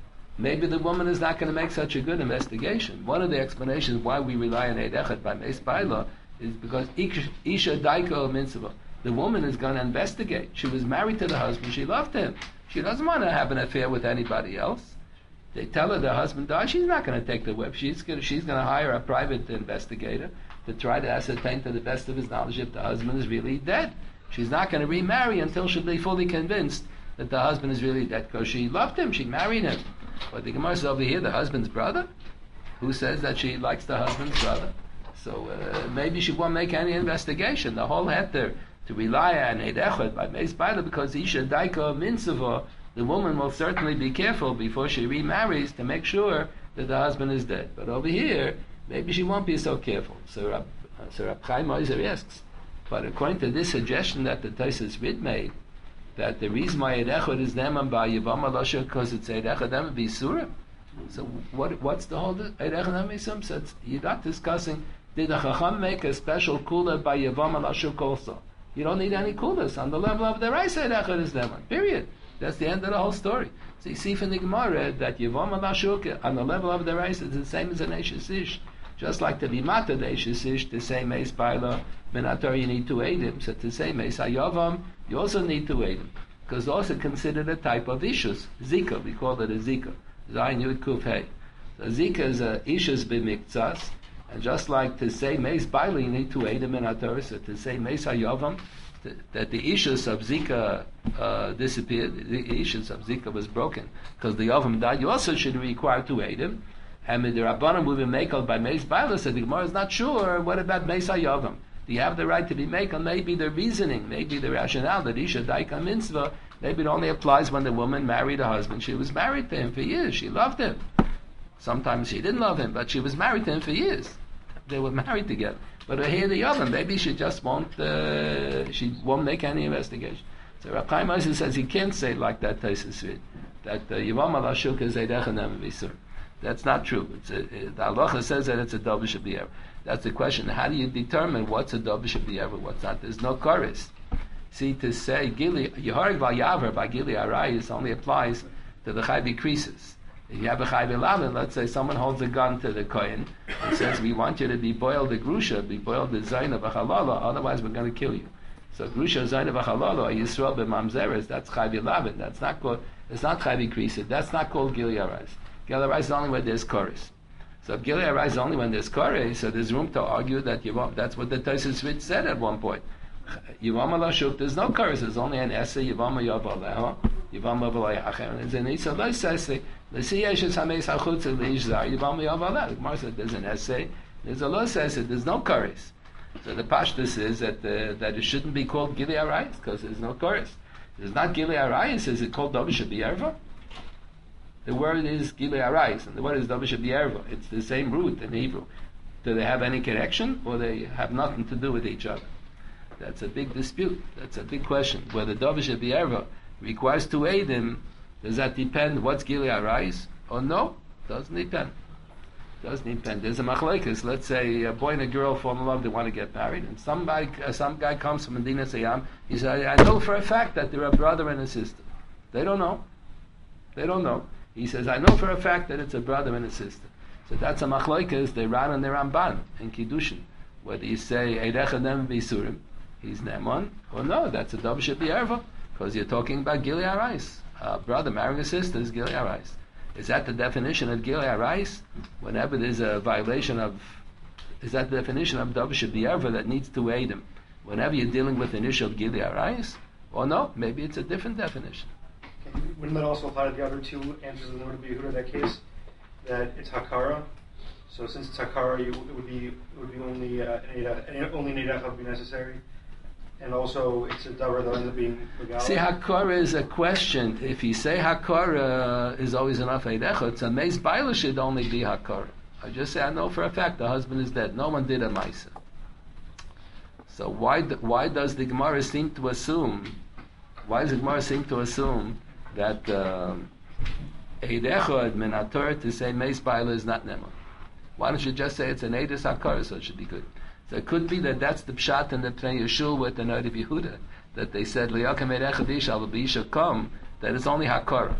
maybe the woman is not going to make such a good investigation. One of the explanations why we rely on Eid Echad by Meis Baila is because Isha Daiko Mitzvah. The woman is going to investigate. She was married to the husband. She loved him. She doesn't want to have an affair with anybody else. They tell her the husband died. She's not going to take the whip. She's going to, she's going to hire a private investigator to try to ascertain to the best of his knowledge if the husband is really dead. She's not going to remarry until she'll be fully convinced that the husband is really dead, because she loved him, she married him. But the Gemara says over here, the husband's brother? Who says that she likes the husband's brother? So uh, maybe she won't make any investigation. The whole heter to rely on Eid Echad by Meis Baila, because Isha Daika Minsava, the woman will certainly be careful before she remarries to make sure that the husband is dead. But over here, maybe she won't be so careful. So Rab, uh, so Rab Chaim Oizer asks, but according to this suggestion that the Tosfos Rid made, that the reason why Eid Echad is Neman by Yavam Alasha because it's Eid Echad Neman B'Yisurim. So what what's the whole Eid Echad Neman B'Yisurim? So you're not discussing, did the Chacham make a special kula by Yavam Alashuk also? You don't need any kulas. On the level of the Reis, Eid Echad is Neman. Period. That's the end of the whole story. So you see from the Gemara that Yavam Alashuk on the level of the Reis is the same as an Eishes Ish. Just like the Limata the Eishes Ish, to say Meis Baila, min HaTorah you need two Eidim. So to say Meis Hayavam, you also need two Eidim. Because it's also considered a type of Ishus. Zika, we call it a Zika. Zayin Yud Kuf Hey. So Zika is a Ishus b'miktzas. And just like to say Meis Baila, you need two Eidim in HaTorah. So to say Meis Hayavam, that the Ishus of Zika uh, disappeared, the Ishus of Zika was broken. Because the Yavam died, you also should require two Eidim. And the Rabbanim will be makeled by Meis Baila, so the Gemara is not sure. What about Meis Hayavam? Do you have the right to be makeled? Maybe the reasoning, maybe the rationale that Isha Daika Mitzvah, maybe it only applies when the woman married a husband. She was married to him for years. She loved him. Sometimes she didn't love him, but she was married to him for years. They were married together. But here the Yavam, maybe she just won't. Uh, she won't make any investigation. So Rav Chaim Oizer says he can't say like that Tosfos Rid, that Yavam Alashuk is Eid Echad Neman B'Yisurim. That's not true. It's a, it, the halacha says that it's a davar shebi'er. That's the question. How do you determine what's a davar shebi'er, what's not? There's no chorus. See, to say gili yehareg v'yaver by gili arayis only applies to the chayv creases. If you have a chayv elaven, let's say someone holds a gun to the kohen and says, "We want you to be boiled the grusha, be boiled the zayin of a halala, otherwise we're going to kill you." So grusha zayin of a halala, yisrael b'mamzeres, that's chayv elaven. That's not called. It's not chayv creases. That's not called gili arayis. Gili arayis is only when there's chorus. So if Gili arayis is only when there's chorus, so there's room to argue that Yavam, that's what the Tosfos Rid said at one point. Yavam Alashuk, there's no chorus, there's only an essay, Yavam Yavaleha, Yavam Yavalayachem, and then he said, let's say, let's see, Yeshes Hameis HaChutz Leishzar, Yavam Yavaleh. The Gemara said, there's an essay, there's a los essay, there's no chorus. So the pashtus is that uh, that it shouldn't be called Gili arayis, because there's no chorus. It's not Gili arayis, is it called Davar Shebi'erva? The word is Gili arayis, and the word is Davar Shebi'erva. It's the same root in Hebrew. Do they have any connection, or they have nothing to do with each other? That's a big dispute. That's a big question. Whether Davar Shebi'erva requires two Eidim, does that depend what's Gili arayis, or no? Doesn't depend. Doesn't depend. There's a machlekes. Let's say a boy and a girl fall in love. They want to get married, and somebody, uh, some guy comes from Medina Sayyam. He says, "I know for a fact that they're a brother and a sister." They don't know. They don't know. He says, "I know for a fact that it's a brother and a sister." So that's a machlekes. They ran on their Ramban in Kiddushin. Whether you say Eirecha Nem V'Isurim, he's Neman, or no, that's a Dov Shebiyerva, because you're talking about Gilui Arais. A brother marrying a sister is Gilui Arais. Is that the definition of Gilui Arais? Whenever there's a violation of, is that the definition of Dov Shebiyerva that needs to aid him? Whenever you're dealing with an issue of Gilui Arais, or no, maybe it's a different definition. Okay. Wouldn't that also apply to the other two answers in the Noda B'Yehuda in that case? That it's Hakara. So since it's Hakara, you, it would be it would be only uh, an Eirecha, only an Eirecha would be necessary. And also, it's a davar that ends up being legal. See, Hakara is a question. If you say Hakara is always enough Eirecha, it's a Meis Baila should only be Hakara. I just say, I know for a fact the husband is dead. No one did a Maisa. So why why does the Gemara seem to assume, why does the Gemara seem to assume that Eirecha min HaTorah to say Meis Baila is not Nema? Why don't you just say it's an Eidos Hakara, so it should be good? So it could be that that's the pshat in the Pnei Yeshua with the Noda B'Yehuda, that they said Liyakem Eirecha V'Isha V'Isha Kom, that it's only Hakara.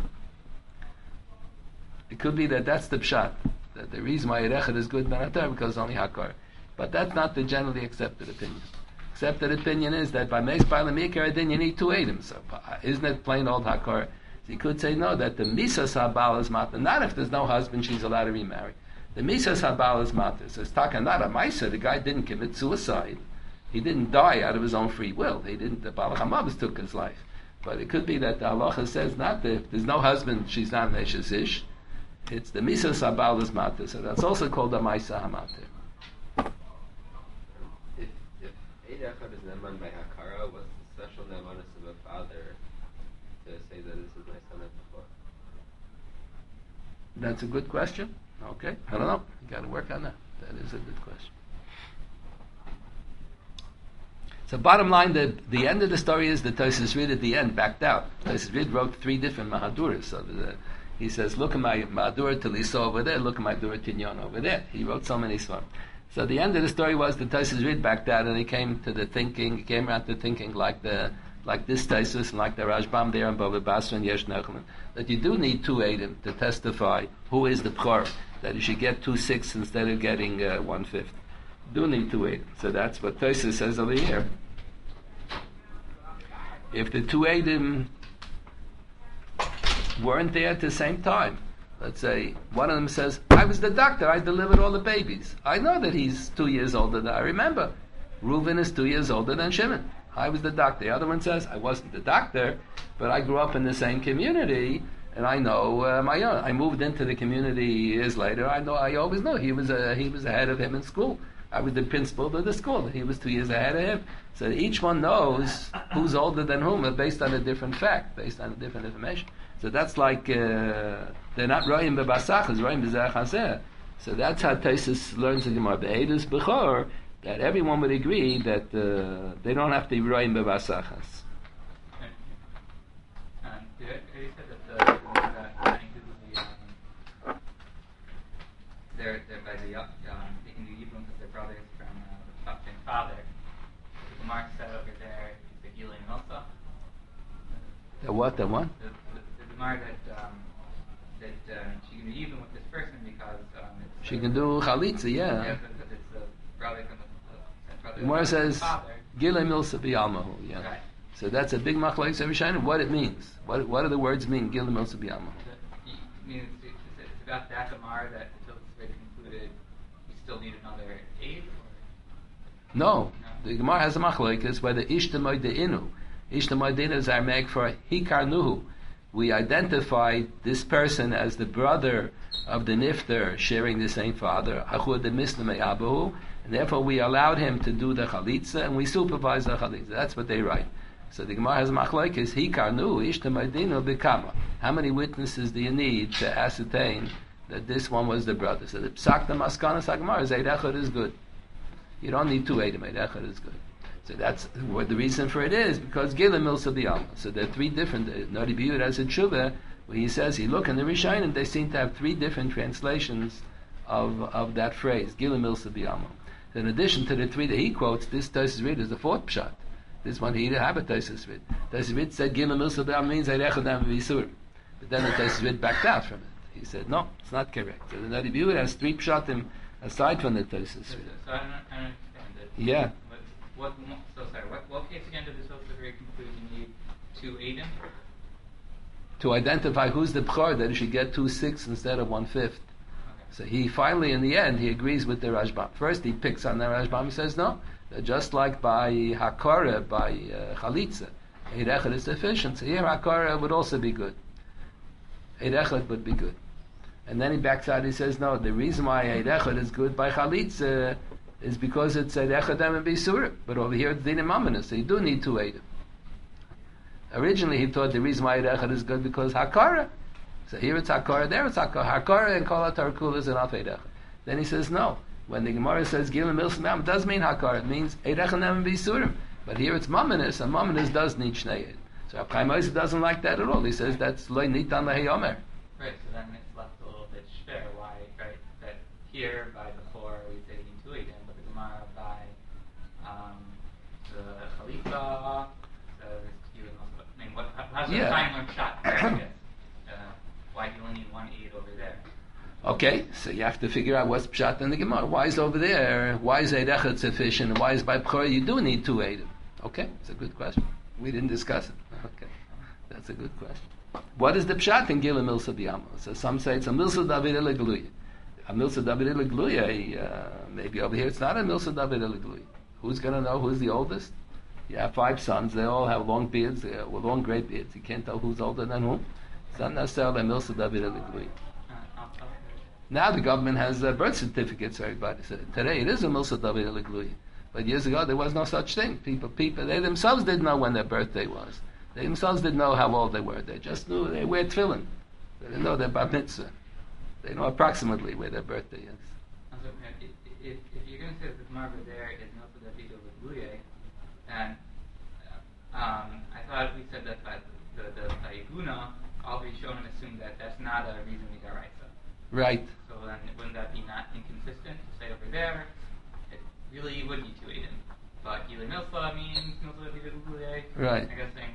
It could be that that's the pshat, that the reason why Eirecha is good ben HaTorah because it's only Hakara. But that's not the generally accepted opinion. Accepted opinion is that by Meis Baila Mikar Adin you need two Eidim. So isn't it plain old Hakara? So you could say no, that the Misas HaBal is Mata. Not if there's no husband, she's allowed to remarry. The Misas HaBal is Mata. So it's Taka not a Maisa. The guy didn't commit suicide. He didn't die out of his own free will. He didn't. The Baal HaMavos took his life. But it could be that the halacha says not that if there's no husband, she's not an Eshes Ish. It's the Misas HaBal is Mata. So that's also called a Maisa HaMata. If if Eirecha is Neman by Hakara, what's the special Nemanus of a father to say that this is my son at before? That's a good question. Okay, I don't know. You got to work on that. That is a good question. So, bottom line, the the end of the story is that Tosfos Rid at the end backed out. Tosfos Rid wrote three different Mahaduras. So the, he says, "Look at my Mahadura Talisa over there. Look at my Dura Tinyon over there." He wrote so many svarim. So the end of the story was that Tosfos Rid backed out, and he came to the thinking. He came around to thinking like the like this Tosfos and like the Rashbam there and Bava Basra and Yesh Nechman, that you do need two Eidim to testify who is the Bchor. That you should get two sixths instead of getting uh, one fifth. Do need two eight. So that's what Tosfos says over here. If the two eidim weren't there at the same time, let's say one of them says, "I was the doctor. I delivered all the babies. I know that he's two years older than I remember. Reuven is two years older than Shimon. I was the doctor." The other one says, "I wasn't the doctor, but I grew up in the same community." And I know uh, my own. I moved into the community years later. I know. I always knew he was a, he was ahead of him in school. I was the principal of the school. He was two years ahead of him. So each one knows who's older than whom, based on a different fact, based on a different information. So that's like uh, they're not royim bebasach, it's royim b'zerach hazeh. So that's how Tosfos learns the Gemara. Be'edus b'chor, that everyone would agree that uh, they don't have to be royim bebasachas. They're, they're by the, um, they can do Yibum because they're brothers from uh, the same father. The Gemara said over there, the Gilui Milsa. The what, the what? The, the, the Gemara that, um, that uh, she can do Yibum with this person because um, it's... She can do Chalitza, yeah. Yeah, because it's the brother from the, the brother the Gemara says, father. Gilui Milsa b'yalmahu, yeah. Right. So that's a big machlokes every shayna. What it means? What what do the words mean? Gilui Milsa b'yalmahu. It means it's, it's about that Gemara that concluded you still need another aid? No. The Gemara has a machlokes whether ishtamoy de'inu. Ishtamoy de'inu is our meg for hikarnuhu. We identify this person as the brother of the nifter sharing the same father. Achud de misnamei abahu. And therefore we allowed him to do the chalitza and we supervise the chalitza. That's what they write. So the Gemara has a machlokes hikarnuhu ishtamoy de'inu b'kama. How many witnesses do you need to ascertain that this one was the brother? So the psak the maskana sagmar is Eid is good. You don't need two Eidim. Eid is good. So that's what the reason for it is, because Gilui Milsa b'yalma. So there are three different. Noda B'Yehuda has a tshuva where he says he look in the Rishonim, they seem to have three different translations of of that phrase, Gila Milsa Biyama. In addition to the three that he quotes, this Tosfos read is the fourth pshat. This one he didn't have a Tosfos read. Tosfos read said Gila Milsa Biyama means Eirechadam V'Yisurim. But then the Tosfos read backed out from it. He said, no, it's not correct. So the Nadi View has three pshatim aside from the Tosfos read. So, so I don't, I don't understand it. Yeah. What, what, so sorry, what, what case again did the Tosfos read conclude you need two Eidim? To identify who's the B'chor, that he should get two sixths instead of one fifth. So he finally, in the end, he agrees with the Rashbam. First, he picks on the Rashbam. He says, no, just like by Hakara, by uh, Chalitza, Eid Echad is sufficient. So here, Hakara would also be good. Eid Echad would be good. And then he backs out. He says, no, the reason why Eid Echad is good by Chalitza is because it's Eid Echadem and Bisurim. But over here, it's Dinim Amanis. So you do need two Eidim. Originally, he thought the reason why Eid Echad is good because Hakara. So here it's Hakara, there it's Hakara. Hakara and Kol HaTarkul is enough Eid Echad. Then he says, no. When the Gemara says Gila Milsa Biyama, it does mean Hakara. It means Eid Echad and Bisurim. But here it's Mamanis, and Mamanis does need Shnei Eid. So Rav Chaim Oizer doesn't like that at all. He says that's Loi Nitan Lehi Omer. Right, so then it's left a little bit shver. Why, right? That here by the four we say you need two Eidim, but the Gemara by um, the Khalifa says you know, I mean, what, how's the Yeah. time one shot? I guess. Uh, why do you only need one Eid over there? Okay, so you have to figure out what's Pshat in the Gemara. Why is over there? Why is Eid Echad sufficient? And why is by B'chor you do need two Eidim? Okay, it's a good question. We didn't discuss it. Okay, that's a good question. What is the Pshat in Gila Milsa Biyama? So some say it's a Milsa David Elegluya. A Milsa David Elegluya, uh, maybe over here it's not a Milsa David Elegluya. Who's going to know who's the oldest? You have five sons. They all have long beards, they have long gray beards. You can't tell who's older than whom. It's not necessarily a Milsa David Elegluya. Now the government has uh, birth certificates for everybody. So today it is a Milsa David Elegluya. But years ago there was no such thing. People, people, they themselves didn't know when their birthday was. They themselves didn't know how old they were. They just knew they wear tefillin. They didn't know their bar mitzvah. They know approximately where their birthday is. Also, if, if, if you're going to say that the Gemara there is not for the David Elegluya, then uh, um, I thought we said that by the the, the Iguna, all we shown and assumed that that's not a reason we got right. Right. So then wouldn't that be not inconsistent to say over there, it really you would need two Eidim. But Gila Milsa means Milsa David Elegluya. Right. I guess saying,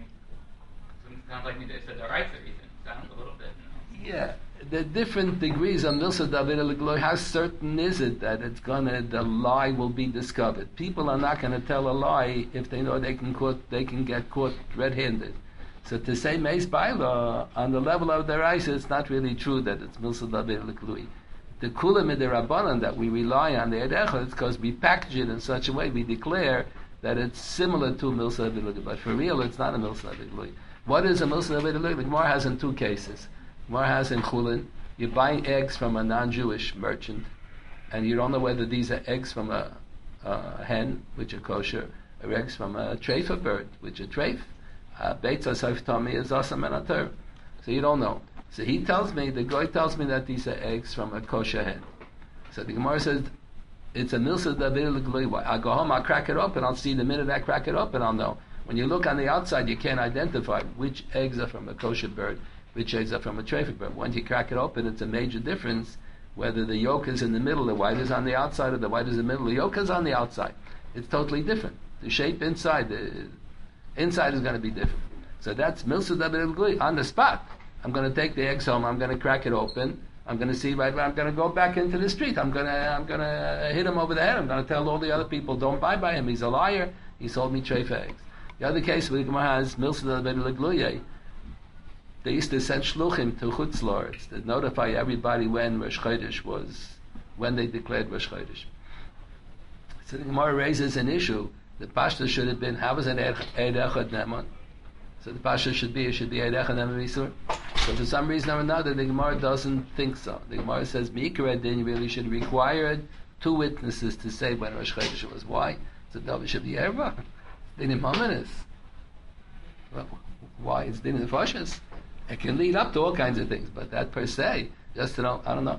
it sounds like they said the right reason. Sounds a little bit. You know. Yeah. The different degrees of Milsa David Elegluya, how certain is it that it's gonna, the lie will be discovered? People are not gonna tell a lie if they know they can caught, they can get caught red-handed. So to say Meis Baila, on the level of their eyes, it's not really true that it's Milsa David Elegluya. The Kula Midirabanan that we rely on, the Eid Echad, it's because we package it in such a way, we declare that it's similar to Milsa David Elegluya. But for real, it's not a Milsa David Elegluya. What is a Milsa David Elegluya? The Gemara has in two cases. Gemara has in Chulin, you're buying eggs from a non-Jewish merchant, and you don't know whether these are eggs from a, a hen, which are kosher, or eggs from a treifa bird, which are treif. Beitza Seif Tomi is Asam and Ater. So you don't know. So he tells me, the guy tells me that these are eggs from a kosher hen. So the Gemara says, it's a Milsa David Elegluya. I'll go home, I'll crack it up, and I'll see the minute I crack it up, and I'll know. When you look on the outside, you can't identify which eggs are from a kosher bird, which eggs are from a treifa bird. Once you crack it open, it's a major difference whether the yolk is in the middle, the white is on the outside, or the white is in the middle, the yolk is on the outside. It's totally different. The shape inside, the inside is going to be different. So that's Milsa David Elegluya on the spot. I'm going to take the eggs home. I'm going to crack it open. I'm going to see right. I'm going to go back into the street. I'm going to. I'm going to hit him over the head. I'm going to tell all the other people, don't buy by him. He's a liar. He sold me treifa eggs. The other case where the Gemara has Milsa David Elegluya, they used to send shluchim to Chutz Lords to notify everybody when Rosh Chodesh was, when they declared Rosh Chodesh. So the Gemara raises an issue. The pashta should have been, how was an Eid Echad Neman? So the pashta should be, it should be Eid Echad Neman Visur. So for some reason or another, the Gemara doesn't think so. The Gemara says, Mikra Din really should require two witnesses to say when Rosh Chodesh was. Why? So David should be Erva. Dinim Hamanis. Well, why? It's Dinim Fashas. It can lead up to all kinds of things, but that per se, just to know, I don't know.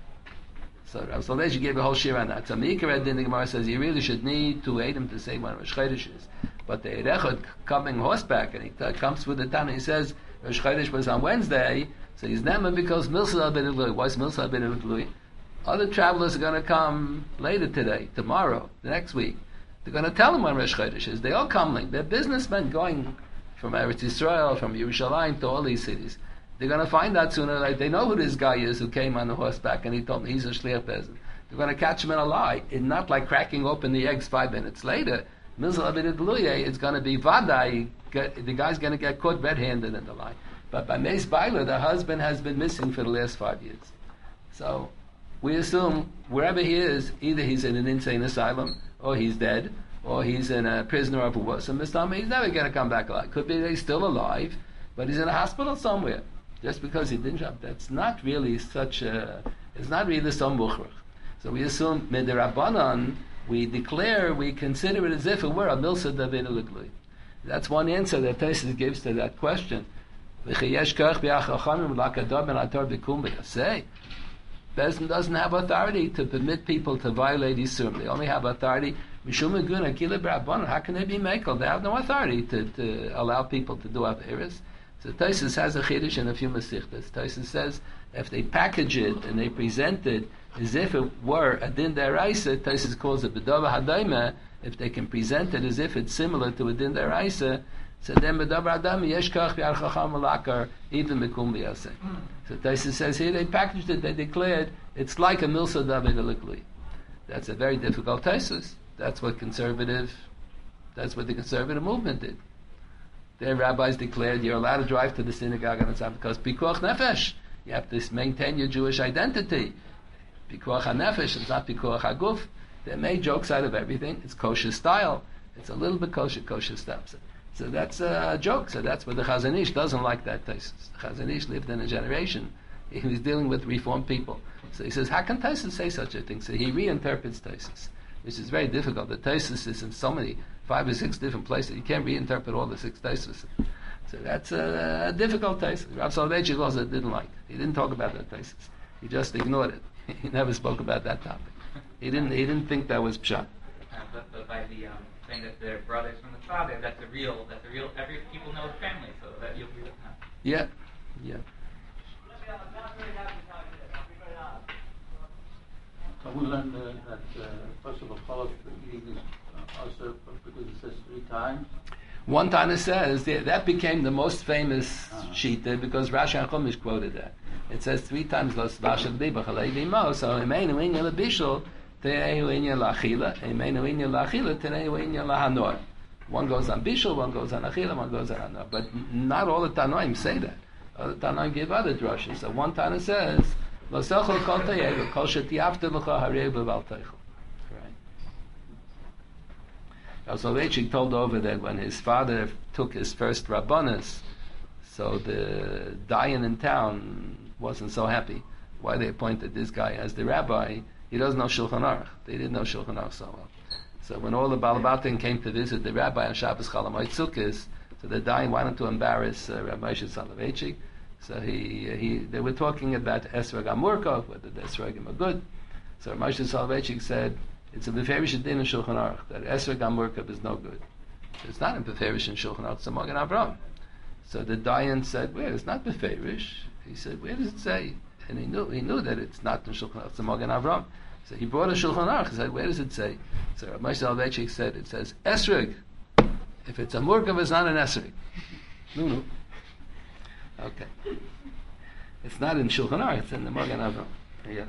So Rav Salesh gave a whole shir on that. So Mikra Din, the Gemara says, you really should need two Eidim to say when Rosh Chodesh is. But the Eid Echad coming horseback, and he t- comes with the Tana, he says, Rosh Chodesh was on Wednesday, so he's Neman because Milsa David Elegluya. What's Milsa David Elegluya? Other travelers are going to come later today, tomorrow, the next week. They're going to tell them when Rosh Chodesh is. They all come like they're businessmen going from Eretz Yisrael, from Yerushalayim to all these cities. They're going to find out sooner or later. They know who this guy is who came on the horseback and he told me he's a shliach bezin. They're going to catch him in a lie. It's not like cracking open the eggs five minutes later. Mizal Abid Luye, it's going to be Vadai. The guy's going to get caught red-handed in the lie. But by Meis Bailer, the husband has been missing for the last five years. So we assume wherever he is, either he's in an insane asylum, or he's dead, or he's in a prisoner of war. So Mister He's never going to come back alive. Could be that he's still alive, but he's in a hospital somewhere. Just because he didn't jump, that's not really such a, it's not really some mukhrach. So we assume Midirabbanan, we declare, we consider it as if it were a milsa David Ulikli. That's one answer that Tosfos gives to that question. Bezdin doesn't have authority to permit people to violate Yisurim. They only have authority. How can they be mekel? They have no authority to, to allow people to do Averis. So Tosfos has a chiddush in a few Mesichtas. Tosfos says if they package it and they present it as if it were a din deraisa, Tosfos calls it b'dava hadaima. If they can present it as if it's similar to a din deraisa, so then b'dava hadaima yesh kach b'al chacham l'akar even mikum b'yaseh. So Tosfos says here they packaged it, they declared it's like a milsa david alikli. That's a very difficult Tosfos. That's what conservative. That's what the conservative movement did. Their rabbis declared you're allowed to drive to the synagogue on the Sabbath because pikuach nefesh. You have to maintain your Jewish identity. Pikuach hanefesh is not pikuach haguf. They made jokes out of everything. It's kosher style. It's a little bit kosher, kosher stuff. So, so that's a joke. So that's what the Chazon Ish doesn't like that Tosfos. The Chazon Ish lived in a generation. He was dealing with Reformed people. So he says, how can Tosfos say such a thing? So he reinterprets Tosfos, which is very difficult. The Tosfos is in so many, five or six different places. You can't reinterpret all the six Tosfos. So that's a, a difficult Tosfos. Rav Soloveitchik also didn't like. He didn't talk about that Tosfos. He just ignored it. He never spoke about that topic. He didn't. He didn't think that was pshat. Uh, but, but by the um, saying that they're brothers from the father, that's a real. That's a real. Every people know the family, so that you'll be with them. Yeah, yeah. So we learned uh, that uh, first of all, eating is uh, also because it says three times. One Tana says that, that became the most famous uh-huh. shita because Rashi HaChumash quoted that. It says three times Los Vashal Diba Chalei Dimo. So Emeinu Inya LaBishul Tenehu Inya LaAchila Emeinu Inya LaAchila Tenehu Inya LaHanor. One goes on Bishul, one goes on Achila, one goes on Hanor. But not all the Tanoim say that. Other Tanoim give other drushes. So one Tana says Lo Sechol Kol Tayegu Kol Shetiafte L'cha Harei B'Val Teichel. Rav Soloveitchik told over that when his father took his first Rabbanis, so the Dayan in town wasn't so happy. Why they appointed this guy as the rabbi? He doesn't know Shulchan Aruch. They didn't know Shulchan Aruch so well. So when all the Balabatim came to visit the rabbi on Shabbos Chalamoid Sukkos, so the Dayan wanted to embarrass uh, Rabbi Moshe Soloveitchik. So he, he, they were talking about Esrog Amurkov, whether the Esrogim are good. So Rabbi Moshe Soloveitchik said, it's a beferish din in Shulchan Aruch that Esrog Amurkov is no good. It's not in beferish in Shulchan Aruch. It's a Magen Avraham. So the Dayan said, "Where? It's not beferish." He said, "Where does it say?" And he knew he knew that it's not in Shulchan Aruch. It's a Magen Avraham. So he brought a Shulchan Aruch. He said, "Where does it say?" So Rabbi Moshe Soloveitchik said, "It says Esrog. If it's a Murkov, it's not an Esrog." No, no. Okay. It's not in Shulchan Aruch. It's in the Magen Avraham. Yeah.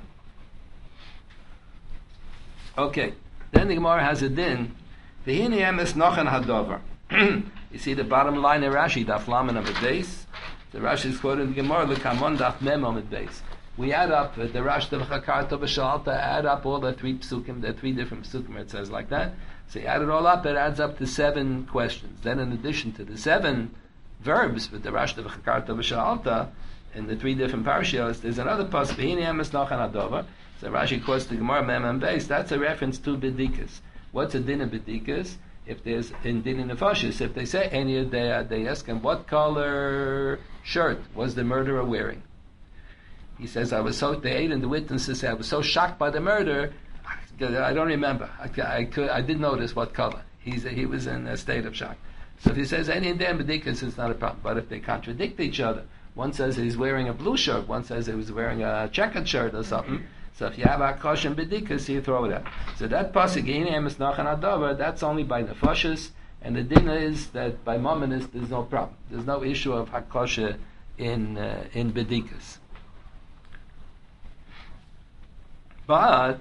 Okay, then the Gemara has a din. V'hini emes nochen hadover. You see the bottom line of Rashi, daf lamen of the base. The Rashi is quoting the Gemara, the kamon daf mem on the base. We add up uh, the Rashi the Chakarta b'shalta, add up all the three psukim, the three different psukim. It says like that. So you add it all up, it adds up to seven questions. Then in addition to the seven verbs with the Rashi the Chakarta b'shalta in the three different parashiyos, there's another pasuk. V'hini emes nochen hadover. So Rashi quotes the Gemara Mem and Beis. That's a reference to Bedikas. What's a din of Bedikas? If there's in din in Nefashis, if they say any of they they ask him what color shirt was the murderer wearing. He says I was so the eight and the witnesses say I was so shocked by the murder. I don't remember. I, I could I did notice what color. He's he was in a state of shock. So if he says any of them Bedikas, it's not a problem. But if they contradict each other, one says he's wearing a blue shirt, one says he was wearing a checkered shirt or something. So if you have Hakosh and Bedikas, you throw it out. So that pasuk, Einam is Nachan Adavar, that's only by Nefashis, and the din is that by Mominus there's no problem. There's no issue of Hakosha in uh, in Bedikas. But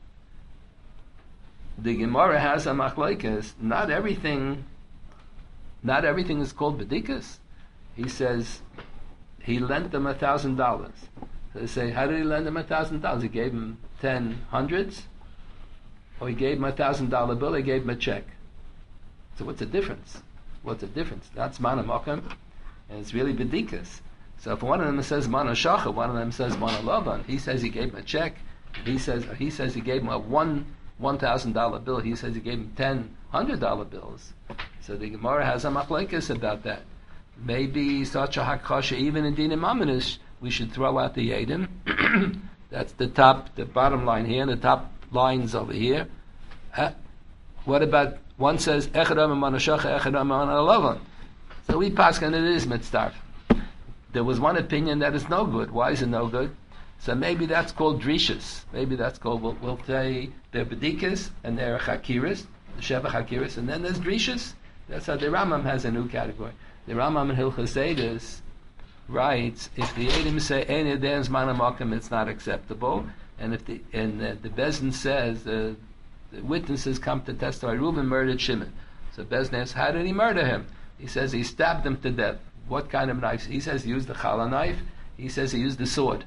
the Gemara has a machlokes. Not everything, not everything is called Bedikas. He says he lent them a thousand dollars. So they say, how did he lend him a thousand dollars? He gave him ten hundreds, or he gave him a thousand dollar bill. He gave him a check. So what's the difference? What's the difference? That's mana makam, and it's really bedikas. So if one of them says mana shacha, one of them says mana lavan, he says he gave him a check. He says he says he gave him a one one thousand dollar bill. He says he gave him ten hundred dollar bills. So the Gemara has a machlokes about that. Maybe such a hakasha, even in dinim aminus, we should throw out the yedim. That's the top, the bottom line here, and the top lines over here. Uh, what about one says echadam and manashacha, echadam and manalavan? So we pass and it is mitzvah. There was one opinion that is no good. Why is it no good? So maybe that's called drishas. Maybe that's called, we'll, we'll say they're bedikas and they're chakiris, the sheva chakiris, and then there's drishas. That's how the Rambam has a new category. The Rambam in Hilchos Eidos writes, if the Eidim say ein yedei zman hamakom, it's not acceptable, and if the and uh, the Bezdin says uh, the witnesses come to testify, Reuben murdered Shimon. So Bezdin asks, how did he murder him? He says he stabbed him to death. What kind of knife? He says he used the challah knife. He says he used the sword.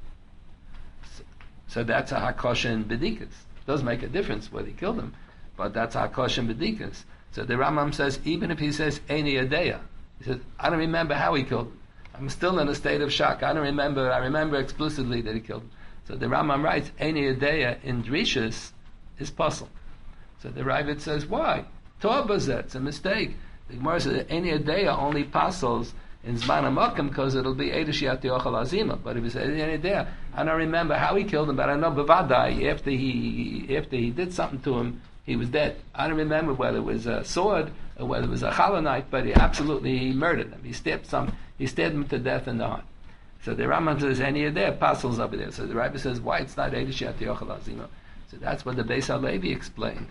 So, so that's a hakosha and bedikas. It does make a difference whether he killed him, but that's a hakosha and bedikas. So the Rambam says, even if he says ein yedei, he says, I don't remember how he killed him. I'm still in a state of shock. I don't remember. I remember explicitly that he killed him. So the Rambam writes, ein yedei in drishas is puzzle. So the Ravid says, why? Torah bazeh, it's a mistake. The Gemara says ein yedei only puzzles in zman hamakom because it'll be eidish yat yochal azima. But if he says ein yedei, I don't remember how he killed him, but I know bevadai after he after he did something to him, he was dead. I don't remember whether it was a sword or whether it was a challah knife, but he absolutely he murdered him. He stabbed some. He stabbed him to death in the heart. So the Rambam says any of their apostles over there. So the Rabbi says why it's not eidish yat yochal azima. So that's what the Beis HaLevi explained.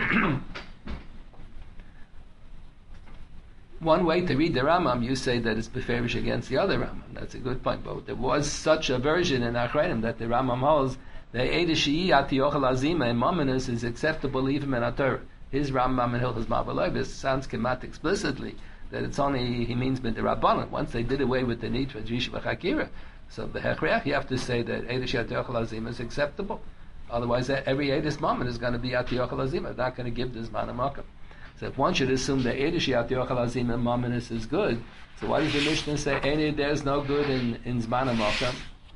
One way to read the Rambam, you say that it's beferish against the other Rambam. That's a good point. But there was such a version in Achreinim that the Rambam holds that eidish yat yochal azima in Mominus is acceptable even in a Torah. His Rambam in Hilchos Ma'avalobis sounds kemat explicitly that it's only, he means with the Rabbanan. Once they did away with the need for Drish v'Chakira, so the Hechreach, you have to say that eidish yat yochal azima is acceptable. Otherwise, every eidish moment is going to be yat yochal azima. It's not going to give this zman hamakom. So if one should assume that eidish yat yochal azima mominus is good, so why does the Mishnah say any there's no good in in zman hamakom?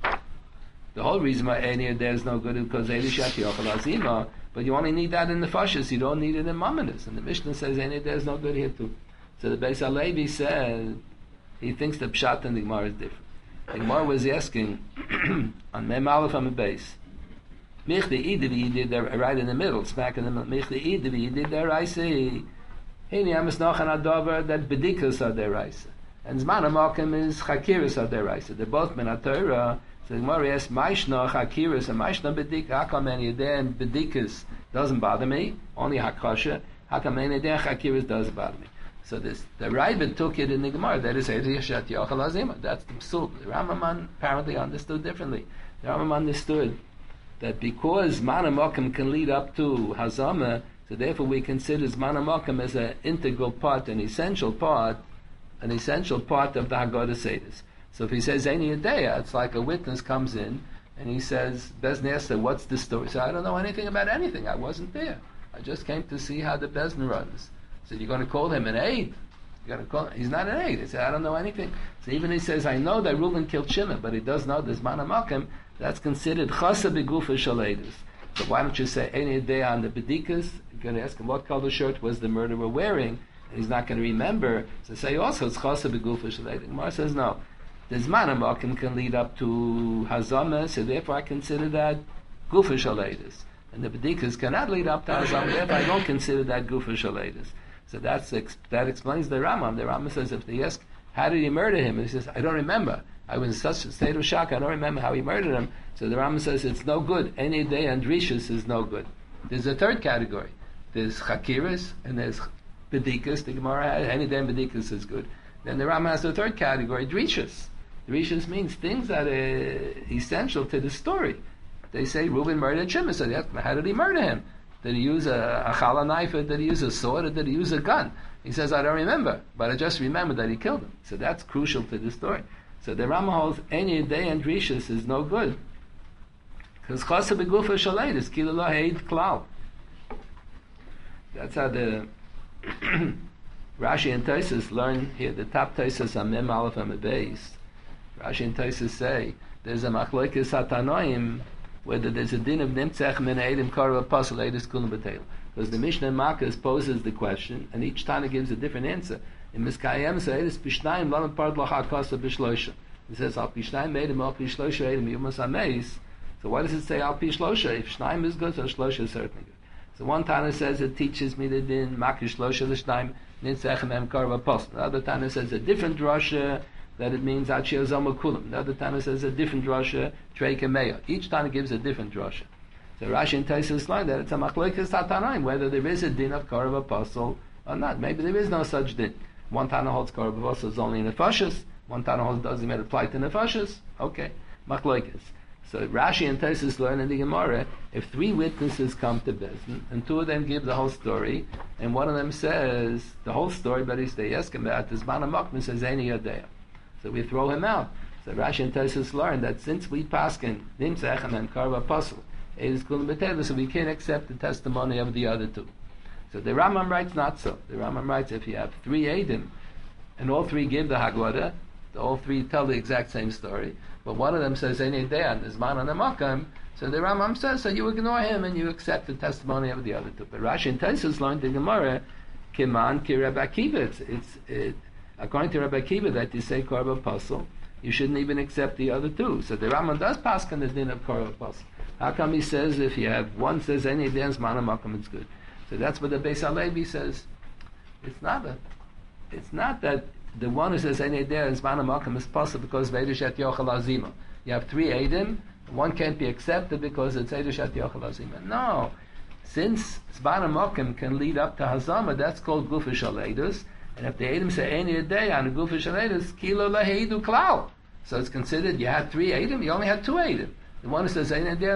The whole reason why any there's no good is because eidish yat yochal azima. But you only need that in the fashis. You don't need it in mominus. And the Mishnah says any there's no good here too. So the Beis HaLevi said he thinks the pshat and the Gemara is different. The Gemara was asking on Mem Aleph on the base. Mich the Idivi did there right in the middle, smack in the middle. Mich the Idivi did there I say. Hey, Amis Nachan Adover that Bedikas are their Raisa. And Zman HaMakom is Chakiris are their Raisa. They're both Min HaTorah. So the Gemara asks, Maishna Chakiris and Maishna Bedika. How come any of them Bedikas doesn't bother me? Only Hakosha. How come any of them Chakiris does bother me? So this, the Ravid took it in the Gemara. That is Eidish Yat Yochal Azima. That's the Psul. The Rambam apparently understood differently. The Rambam understood that because Zman HaMakom can lead up to Hazama, so therefore we consider Zman HaMakom as an integral part, an essential part, an essential part of the Haggadah Seder. So if he says Eini Yadeya, it's like a witness comes in and he says, Bezdin asks, what's the story? So I don't know anything about anything. I wasn't there. I just came to see how the Bezdin runs. So you're going to call him an aide? You're going to call him, he's not an aide. He said, I don't know anything. So even he says, I know that Reuben killed Shimon, but he does know there's Zman HaMakom. That's considered chasa begufa shaledus. So why don't you say any day on the bedikas? You're going to ask him what color shirt was the murderer wearing, and he's not going to remember. So say also it's chasa begufa shaledus. Gemara says no. The Zman HaMakom can lead up to hazama, so therefore I consider that gufa shaledus. And the bedikas cannot lead up to hazama, therefore I don't consider that gufa shaledus. So that's that explains the Rambam. The Rambam says if they ask how did he murder him? And he says, I don't remember. I was in such a state of shock, I don't remember how he murdered him. So the Rambam says it's no good. Any day and Rishus is no good. There's a third category. There's Chakiris and there's Bedikas. The Gemara has any day and Bedikas is good. Then the Rambam has the third category, Drishus. Drishus means things that are essential to the story. They say Reuben murdered Shimon. So they ask, how did he murder him? Did he use a, a challah knife, or did he use a sword, or did he use a gun? He says, I don't remember, but I just remember that he killed him. So that's crucial to the story. So the Rambam holds any day and Rishus is no good. Because Chasa Begufa Shaleit is Kilalah Heid Klal. That's how the Rashi and Tosfos learn here. The top Tosfos on Mem Aleph and Beis. Rashi and Tosfos say there's a Machlokes Hatanoim whether there's a din of Nimtzech Min Eidim Karav Apostle Eidus Kulam B'Teil. Because the Mishnah in Makkos poses the question, and each Tana gives a different answer. In Miskayem says Bishnayim Lam Part Lachak Kasa B'Shloisha. It says Al Bishnayim Eidim Al B'Shloisha Eidim Yumas Ameis. So why does it say Al B'Shloisha? If Shnayim is good, so Shlosha is certainly good. So one Tana says it teaches me the din Makish Shlosha L'Shnayim Nimtzech Mem Karav Apostle. The other Tana says a different drasha that it means Achia Zoma Kulam. The other Tana says a different drasha Trei Kameya. Each Tana gives a different drasha. So Rashi and Tosfos learn that it's a machlokes hatanaim whether there is a din of Karav Apostle or not. Maybe there is no such din. One Tana holds Karav Apostle is only in Nefashis. One Tana holds doesn't even apply to Nefashis. Okay, machlokes. So Rashi and Tosfos learn in the Gemara if three witnesses come to Bezdin and two of them give the whole story and one of them says the whole story, but he says yes, about this Bana Makman says Eini Yodea. So we throw him out. So Rashi and Tosfos learn that since we paskin Nimtzech and Karav Apostle. So we can't accept the testimony of the other two. So the Rambam writes not so. The Rambam writes if you have three Eidim, and all three give the Haggadah, all three tell the exact same story, but one of them says Einei De'an, there's man on the Makam, so the Rambam says, so you ignore him and you accept the testimony of the other two. But Rashi and Tosfos learned in Gemara, Kiman ki Rabbi Akiva. It's, it's it, according to Rabbi Akiva that you say Karav Apostle, you shouldn't even accept the other two. So the Rambam does pass on the din of Karav Apostle. How come he says if you have one says any dance man makam it's good? So that's what the Beis Halevi says. It's not a, it's not that the one who says any dance man makam is possible because veidush at yochel azima. You have three edim, one can't be accepted because it's veidush at yochel azima. No, since zman makam can lead up to hazama, that's called gufish aledus. And if the edim say any day on a gufish aledus, kilo laheidu klau. So it's considered you had three edim, you only had two edim. The one who says, that's how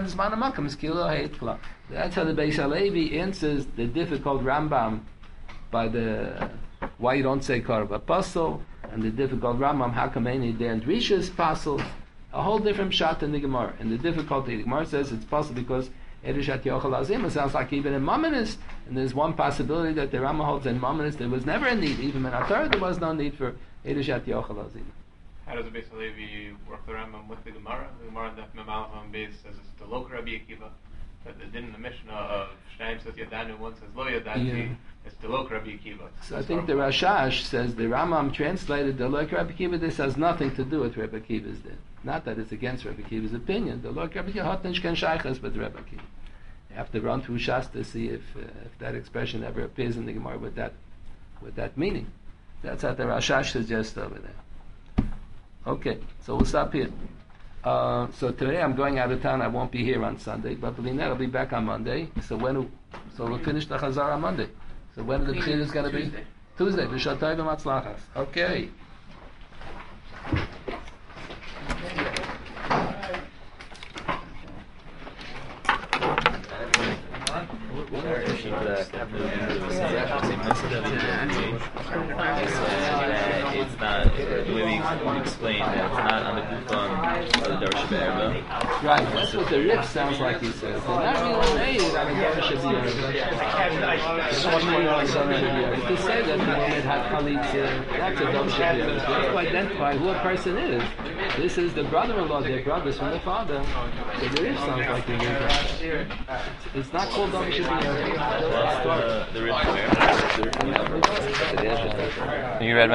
the Beis Halevi answers the difficult Rambam by the why you don't say Karav Apostle, and the difficult Rambam, how come any day and Rishus Apostle, a whole different shot in the Gemara. And the difficulty, the Gemara says it's possible because Edushat Yochel Azim, it sounds like even in Mamonis, and there's one possibility that the Rambam holds in Mamonis, there was never a need, even in Atar, there was no need for Edushat Yochel Azim. How does the Beis Halevi work the Rambam with the Gemara? The Gemara that Memalach on Beis says it's the Lok Rabbi Akiva. But the din in the Mishnah of Shnayim says Yadanu, one says Lo Yadati. Yeah. It's the Lok Rabbi Akiva. So I think the Rashash says the Rambam translated the Lok Rabbi Akiva. This has nothing to do with Rabbi Akiva's din. Not that it's against Rabbi Akiva's opinion. The Lok Rabbi Akiva hotnish kan shaychas with Rabbi Akiva. You have to run through Shas to see if uh, if that expression ever appears in the Gemara with that with that meaning. That's what the Rashash suggests over there. Okay, so we'll stop here. Uh, so today I'm going out of town. I won't be here on Sunday, but Belina will be back on Monday. So when? So we'll finish the Chazar on Monday. So when the Tchil is going to be? Tuesday. B'shatay v'matzlachas. Okay. It's not the way we explain that it's not on the Gufan of the Darsha Be'erba. Right, that's what the riff sounds like he says. They're not really made on the Darsha Be'erba. To say that the Mohammed had Khalitza, that's a Darsha Be'erba. You have to identify who a person is. This is the brother-in-law, their brothers from the father. So the riff sounds like the riff. It's not called Darsha Be'erba. The riff. You read